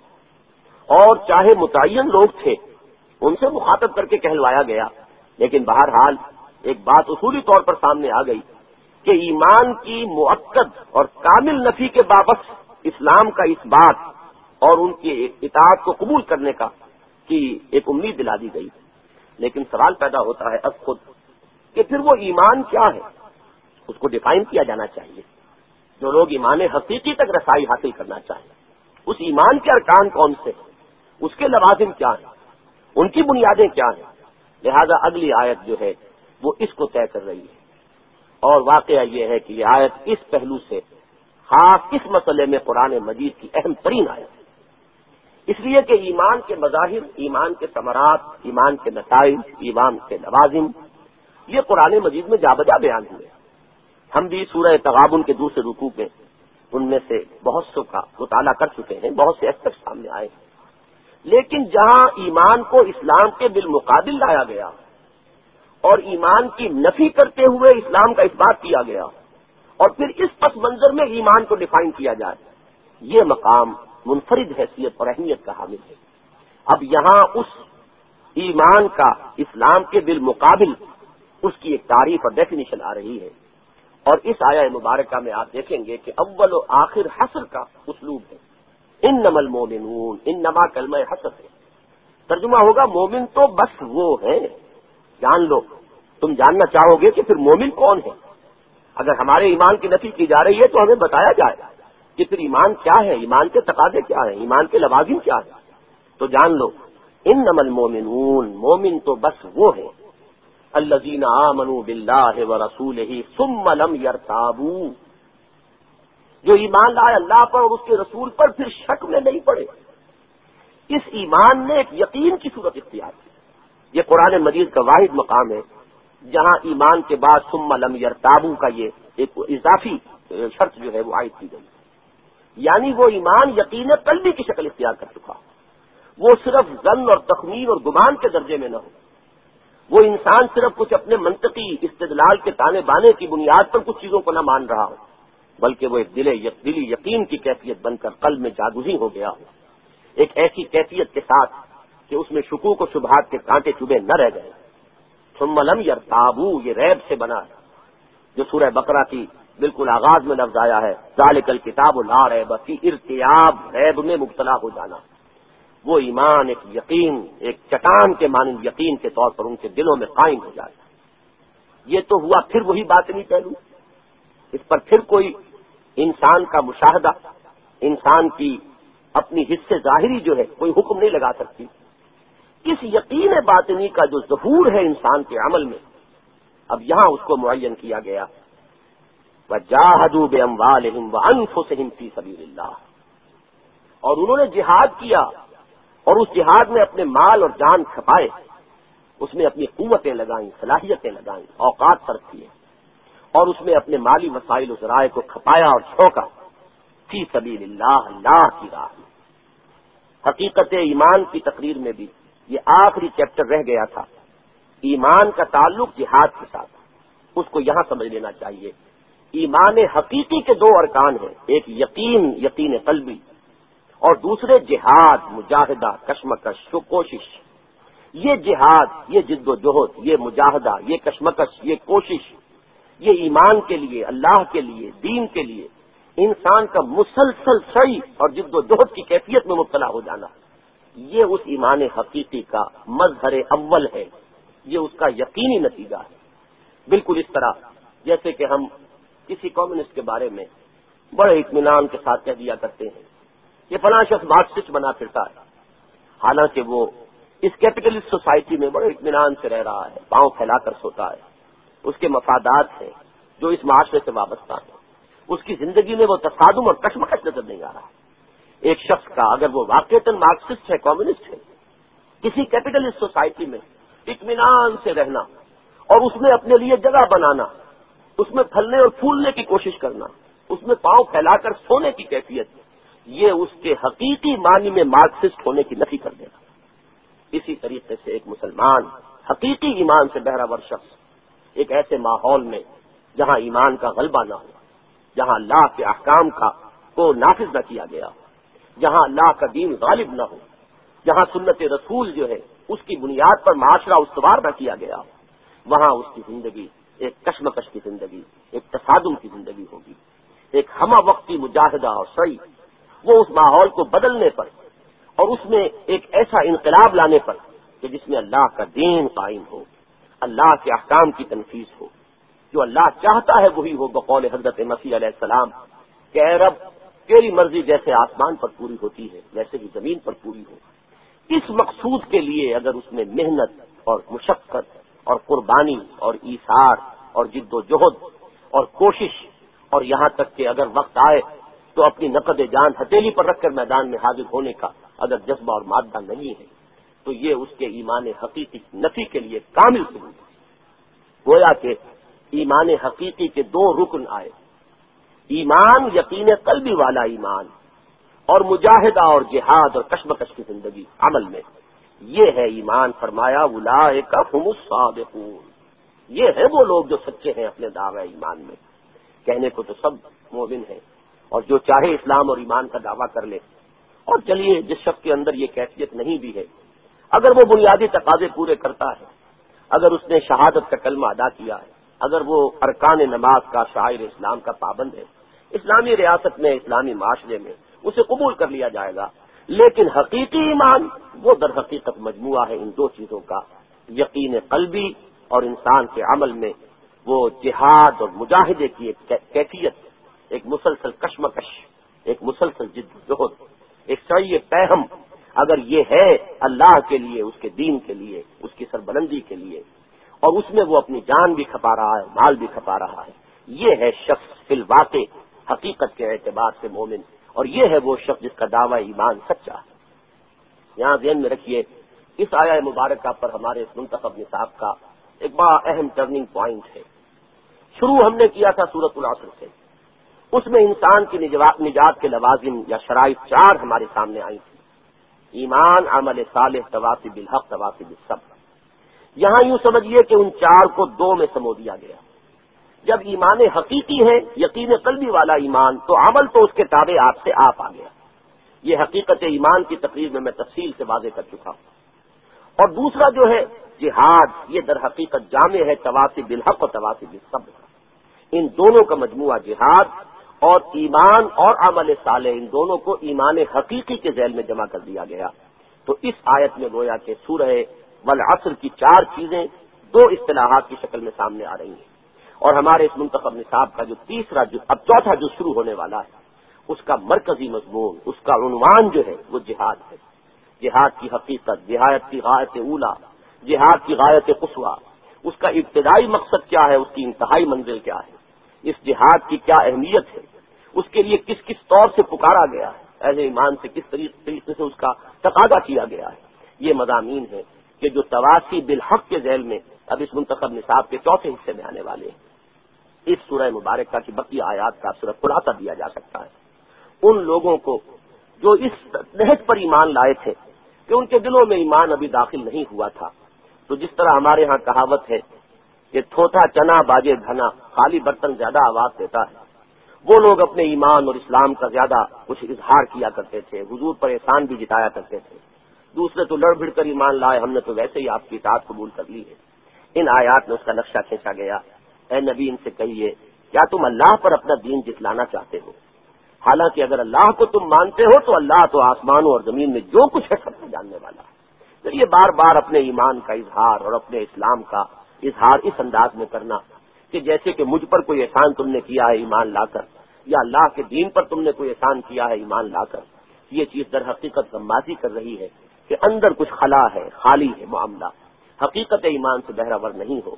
Speaker 1: اور چاہے متعین لوگ تھے ان سے مخاطب کر کے کہلوایا گیا، لیکن بہرحال ایک بات اصولی طور پر سامنے آ گئی کہ ایمان کی مؤکد اور کامل نفی کے باوجود اسلام کا اس بات اور ان کی اطاعت کو قبول کرنے کا کی ایک امید دلا دی گئی۔ لیکن سوال پیدا ہوتا ہے اب خود کہ پھر وہ ایمان کیا ہے، اس کو ڈیفائن کیا جانا چاہیے۔ جو لوگ ایمان حقیقی تک رسائی حاصل کرنا چاہیں، اس ایمان کے ارکان کون سے ہیں، اس کے لوازم کیا ہیں، ان کی بنیادیں کیا ہیں۔ لہذا اگلی آیت جو ہے وہ اس کو طے کر رہی ہے، اور واقعہ یہ ہے کہ یہ آیت اس پہلو سے خاص اس مسئلے میں قرآن مجید کی اہم ترین آیت ہے، اس لیے کہ ایمان کے مظاہر، ایمان کے ثمرات، ایمان کے نتائج، ایمان کے لوازم یہ قرآن مجید میں جا بجا بیان ہوئے۔ ہم بھی سورہ تغابن کے دوسرے رکوع میں ان میں سے بہت سو کا مطالعہ کر چکے ہیں، بہت سے اسپیکٹ سامنے آئے ہیں، لیکن جہاں ایمان کو اسلام کے بالمقابل لایا گیا اور ایمان کی نفی کرتے ہوئے اسلام کا اثبات کیا گیا اور پھر اس پس منظر میں ایمان کو ڈیفائن کیا جائے، یہ مقام منفرد حیثیت اور اہمیت کا حامل ہے۔ اب یہاں اس ایمان کا اسلام کے بالمقابل اس کی ایک تعریف اور ڈیفینیشن آ رہی ہے، اور اس آیہ مبارکہ میں آپ دیکھیں گے کہ اول و آخر حصر کا اسلوب ہے۔ انما المومنون، انما کلمہ حصر ہے، ترجمہ ہوگا مومن تو بس وہ ہے۔ جان لو، تم جاننا چاہو گے کہ پھر مومن کون ہے؟ اگر ہمارے ایمان کی نفی کی جا رہی ہے تو ہمیں بتایا جائے کہ پھر ایمان کیا ہے، ایمان کے تقاضے کیا ہیں، ایمان کے لوازم کیا ہیں۔ تو جان لو انما المومنون، مومن تو بس وہ ہے الذین آمنوا باللہ ورسولہ ثم لم یرتابوا، جو ایمان لائے اللہ پر اور اس کے رسول پر پھر شک میں نہیں پڑے۔ اس ایمان نے ایک یقین کی صورت اختیار کی۔ یہ قرآن مجید کا واحد مقام ہے جہاں ایمان کے بعد ثم لم یرتابوا کا یہ ایک اضافی شرط جو ہے وہ عائد کی گئی، یعنی وہ ایمان یقین قلبی کی شکل اختیار کر چکا، وہ صرف ظن اور تخمین اور گمان کے درجے میں نہ ہو، وہ انسان صرف کچھ اپنے منطقی استدلال کے تانے بانے کی بنیاد پر کچھ چیزوں کو نہ مان رہا ہو، بلکہ وہ ایک دلی دلی یقین کی کیفیت بن کر قلب میں جاگزی ہو گیا ہو، ایک ایسی کیفیت کے ساتھ کہ اس میں شکوک و شبہات کے کانٹے چبھے نہ رہ گئے۔ ثم لم یرتابوا، یہ ریب سے بنا ہے جو سورہ بقرہ کی بالکل آغاز میں لفظ آیا ہے، ذالک الکتاب لا ریب فیہ، ارتیاب، ریب میں مبتلا ہو جانا۔ وہ ایمان ایک یقین، ایک چٹان کے مانند یقین کے طور پر ان کے دلوں میں قائم ہو جائے۔ یہ تو ہوا پھر وہی باطنی پہلو، اس پر پھر کوئی انسان کا مشاہدہ، انسان کی اپنی حس ظاہری جو ہے کوئی حکم نہیں لگا سکتی۔ اس یقین باطنی کا جو ظہور ہے انسان کے عمل میں، اب یہاں اس کو معین کیا گیا، وَجَاهَدُوا بِأَمْوَالِهِمْ وَأَنفُسِهِمْ فِي سَبِيلِ اللَّهِ، اور انہوں نے جہاد کیا اور اس جہاد میں اپنے مال اور جان کھپائے، اس میں اپنی قوتیں لگائیں، صلاحیتیں لگائیں، اوقات صرف کیے، اور اس میں اپنے مالی وسائل و ذرائع کو کھپایا اور چھونکا فی سبیل اللہ، اللہ کی راہ میں۔ حقیقت ایمان کی تقریر میں بھی یہ آخری چیپٹر رہ گیا تھا، ایمان کا تعلق جہاد کے ساتھ، اس کو یہاں سمجھ لینا چاہیے۔ ایمان حقیقی کے دو ارکان ہیں، ایک یقین، یقین قلبی، اور دوسرے جہاد، مجاہدہ، کشمکش، کوشش۔ یہ جہاد، یہ جد و جہد، یہ مجاہدہ، یہ کشمکش، یہ کوشش، یہ ایمان کے لیے، اللہ کے لیے، دین کے لیے انسان کا مسلسل سعی اور جد و جہد کی کیفیت میں مبتلا ہو جانا، یہ اس ایمان حقیقی کا مظہر اول ہے، یہ اس کا یقینی نتیجہ ہے۔ بالکل اس طرح جیسے کہ ہم کسی کمیونسٹ کے بارے میں بڑے اطمینان کے ساتھ کہہ دیا کرتے ہیں کہ فلاں شخص مارکسسٹ بنا پھرتا ہے، حالانکہ وہ اس کیپٹلسٹ سوسائٹی میں بڑے اطمینان سے رہ رہا ہے، پاؤں پھیلا کر سوتا ہے، اس کے مفادات ہیں جو اس معاشرے سے وابستہ ہیں، اس کی زندگی میں وہ تصادم اور کشمکش نظر نہیں آ رہا۔ ایک شخص کا اگر وہ واقعتاً مارکسسٹ ہے، کمیونسٹ ہے، کسی کیپٹلسٹ سوسائٹی میں اطمینان سے رہنا اور اس میں اپنے لیے جگہ بنانا، اس میں پھلنے اور پھولنے کی کوشش کرنا، اس میں پاؤں پھیلا کر سونے کی کیفیت، یہ اس کے حقیقی معنی میں مارکسسٹ ہونے کی نفی کر دینا۔ اسی طریقے سے ایک مسلمان حقیقی ایمان سے بہرہ شخص ایک ایسے ماحول میں جہاں ایمان کا غلبہ نہ ہو، جہاں اللہ کے احکام کا کو نافذ نہ کیا گیا، جہاں اللہ کا دین غالب نہ ہو، جہاں سنت رسول جو ہے اس کی بنیاد پر معاشرہ استوار نہ کیا گیا، وہاں اس کی زندگی ایک کشمکش کی زندگی، ایک تصادم کی زندگی ہوگی، ایک ہمہ وقتی مجاہدہ اور سعی، وہ اس ماحول کو بدلنے پر اور اس میں ایک ایسا انقلاب لانے پر کہ جس میں اللہ کا دین قائم ہو، اللہ کے احکام کی تنفیذ ہو، جو اللہ چاہتا ہے وہی ہو، بقول حضرت مسیح علیہ السلام کہ اے رب تیری مرضی جیسے آسمان پر پوری ہوتی ہے ویسے ہی زمین پر پوری ہو۔ اس مقصود کے لیے اگر اس میں محنت اور مشقت اور قربانی اور ایثار اور جد و جہد اور کوشش، اور یہاں تک کہ اگر وقت آئے تو اپنی نقد جان ہتھیلی پر رکھ کر میدان میں حاضر ہونے کا اگر جذبہ اور مادہ نہیں ہے تو یہ اس کے ایمان حقیقی نفی کے لیے کامل ثبوت ہے۔ گویا کہ ایمان حقیقی کے دو رکن آئے، ایمان یقین قلبی والا ایمان اور مجاہدہ اور جہاد اور کشمکش کی زندگی عمل میں، یہ ہے ایمان۔ فرمایا اولئک ھم الصادقون، یہ ہے وہ لوگ جو سچے ہیں اپنے دعوی ایمان میں. کہنے کو تو سب مومن ہیں، اور جو چاہے اسلام اور ایمان کا دعویٰ کر لے. اور چلیے جس شخص کے اندر یہ کیفیت نہیں بھی ہے، اگر وہ بنیادی تقاضے پورے کرتا ہے، اگر اس نے شہادت کا کلمہ ادا کیا ہے، اگر وہ ارکان نماز کا شاعر اسلام کا پابند ہے، اسلامی ریاست میں اسلامی معاشرے میں اسے قبول کر لیا جائے گا. لیکن حقیقی ایمان وہ در حقیقت مجموعہ ہے ان دو چیزوں کا، یقین قلبی اور انسان کے عمل میں وہ جہاد اور مجاہدے کی ایک کیفیت، ایک مسلسل کشمکش، ایک مسلسل جد و جہد، ایک سعی پیہم. اگر یہ ہے اللہ کے لیے، اس کے دین کے لیے، اس کی سربلندی کے لیے، اور اس میں وہ اپنی جان بھی کھپا رہا ہے، مال بھی کھپا رہا ہے، یہ ہے شخص فی الواقع حقیقت کے اعتبار سے مومن، اور یہ ہے وہ شخص جس کا دعوی ایمان سچا ہے. یہاں ذہن میں رکھیے، اس آیہ مبارکہ پر ہمارے اس منتخب نصاب کا ایک بڑا اہم ٹرننگ پوائنٹ ہے. شروع ہم نے کیا تھا سورۃ العصر سے، اس میں انسان کی نجات کے لوازم یا شرائط چار ہمارے سامنے آئی تھی: ایمان، عمل صالح، تواصی بالحق، تواصی بالصبر. یہاں یوں سمجھیے کہ ان چار کو دو میں سمو دیا گیا. جب ایمان حقیقی ہے، یقین قلبی والا ایمان، تو عمل تو اس کے تابع آپ سے آپ آ گیا. یہ حقیقت ایمان کی تقریر میں میں تفصیل سے واضح کر چکا ہوں. اور دوسرا جو ہے جہاد، یہ در حقیقت جامع ہے تواصی بالحق اور تواصی بالصبر. ان دونوں کا مجموعہ جہاد اور ایمان اور عمل صالح، ان دونوں کو ایمان حقیقی کے ذیل میں جمع کر دیا گیا. تو اس آیت میں گویا کہ سورہ والعصر کی چار چیزیں دو اصطلاحات کی شکل میں سامنے آ رہی ہیں. اور ہمارے اس منتخب نصاب کا جو تیسرا جو اب چوتھا جو شروع ہونے والا ہے، اس کا مرکزی مضمون، اس کا عنوان جو ہے وہ جہاد ہے. جہاد کی حقیقت، جہاد کی غایت اولا، جہاد کی غایت قصویٰ، اس کا ابتدائی مقصد کیا ہے، اس کی انتہائی منزل کیا ہے، اس جہاد کی کیا اہمیت ہے، اس کے لیے کس کس طور سے پکارا گیا ہے، اہل ایمان سے کس طریقے سے اس کا تقاضا کیا گیا ہے. یہ مضامین ہے کہ جو تواصی بالحق کے ذیل میں اب اس منتخب نصاب کے چوتھے حصے میں آنے والے ہیں. اس سورہ مبارکہ کی بقیہ آیات کا صرف خلاصہ دیا جا سکتا ہے ان لوگوں کو جو اس نہج پر ایمان لائے تھے کہ ان کے دلوں میں ایمان ابھی داخل نہیں ہوا تھا. تو جس طرح ہمارے ہاں کہاوت ہے کہ تھوتھا چنا باجے گھنا، خالی برتن زیادہ آواز دیتا ہے، وہ لوگ اپنے ایمان اور اسلام کا زیادہ کچھ اظہار کیا کرتے تھے، حضور پر احسان بھی جتایا کرتے تھے. دوسرے تو لڑ بھڑ کر ایمان لائے، ہم نے تو ویسے ہی آپ کی اطاعت قبول کر لی ہے. ان آیات میں اس کا نقشہ کھینچا گیا. اے نبی، ان سے کہیے کیا تم اللہ پر اپنا دین جتلانا چاہتے ہو؟ حالانکہ اگر اللہ کو تم مانتے ہو تو اللہ تو آسمانوں اور زمین میں جو کچھ ہے سب کو جاننے والا ہے. تو یہ بار بار اپنے ایمان کا اظہار اور اپنے اسلام کا اظہار اس انداز میں کرنا کہ جیسے کہ مجھ پر کوئی احسان تم نے کیا ہے ایمان لا کر، یا اللہ کے دین پر تم نے کوئی احسان کیا ہے ایمان لا کر، یہ چیز در حقیقت غمازی کر رہی ہے کہ اندر کچھ خلا ہے، خالی ہے معاملہ، حقیقت ایمان سے بہرہ نہیں ہو.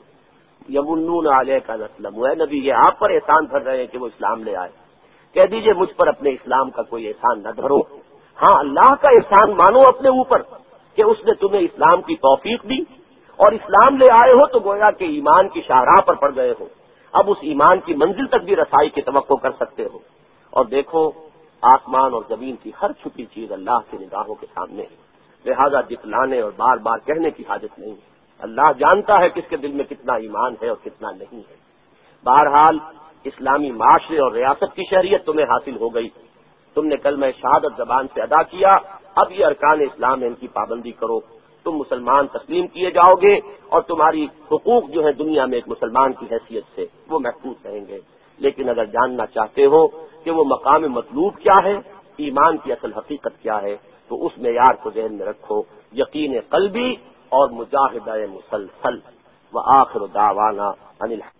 Speaker 1: یمنون علیک ان اسلموا، اے نبی یہ آپ پر احسان بھر رہے ہیں کہ وہ اسلام لے آئے. کہہ دیجئے مجھ پر اپنے اسلام کا کوئی احسان نہ دھرو. ہاں اللہ کا احسان مانو اپنے اوپر کہ اس نے تمہیں اسلام کی توفیق دی اور اسلام لے آئے ہو تو گویا کہ ایمان کی شاہراہ پر پڑ گئے ہو. اب اس ایمان کی منزل تک بھی رسائی کی توقع کر سکتے ہو. اور دیکھو آسمان اور زمین کی ہر چھپی چیز اللہ کی نگاہوں کے سامنے ہے، لہذا جتلانے اور بار بار کہنے کی حاجت نہیں ہے. اللہ جانتا ہے کس کے دل میں کتنا ایمان ہے اور کتنا نہیں ہے. بہرحال اسلامی معاشرے اور ریاست کی شہریت تمہیں حاصل ہو گئی، تم نے کلمہ شہادت زبان سے ادا کیا، اب یہ ارکان اسلام ہے ان کی پابندی کرو. تم مسلمان تسلیم کیے جاؤ گے اور تمہاری حقوق جو ہے دنیا میں ایک مسلمان کی حیثیت سے وہ محفوظ رہیں گے. لیکن اگر جاننا چاہتے ہو کہ وہ مقام مطلوب کیا ہے، ایمان کی اصل حقیقت کیا ہے، تو اس معیار کو ذہن میں رکھو، یقین قلبی اور مجاہدہ مسلسل. وآخر دعوانا ان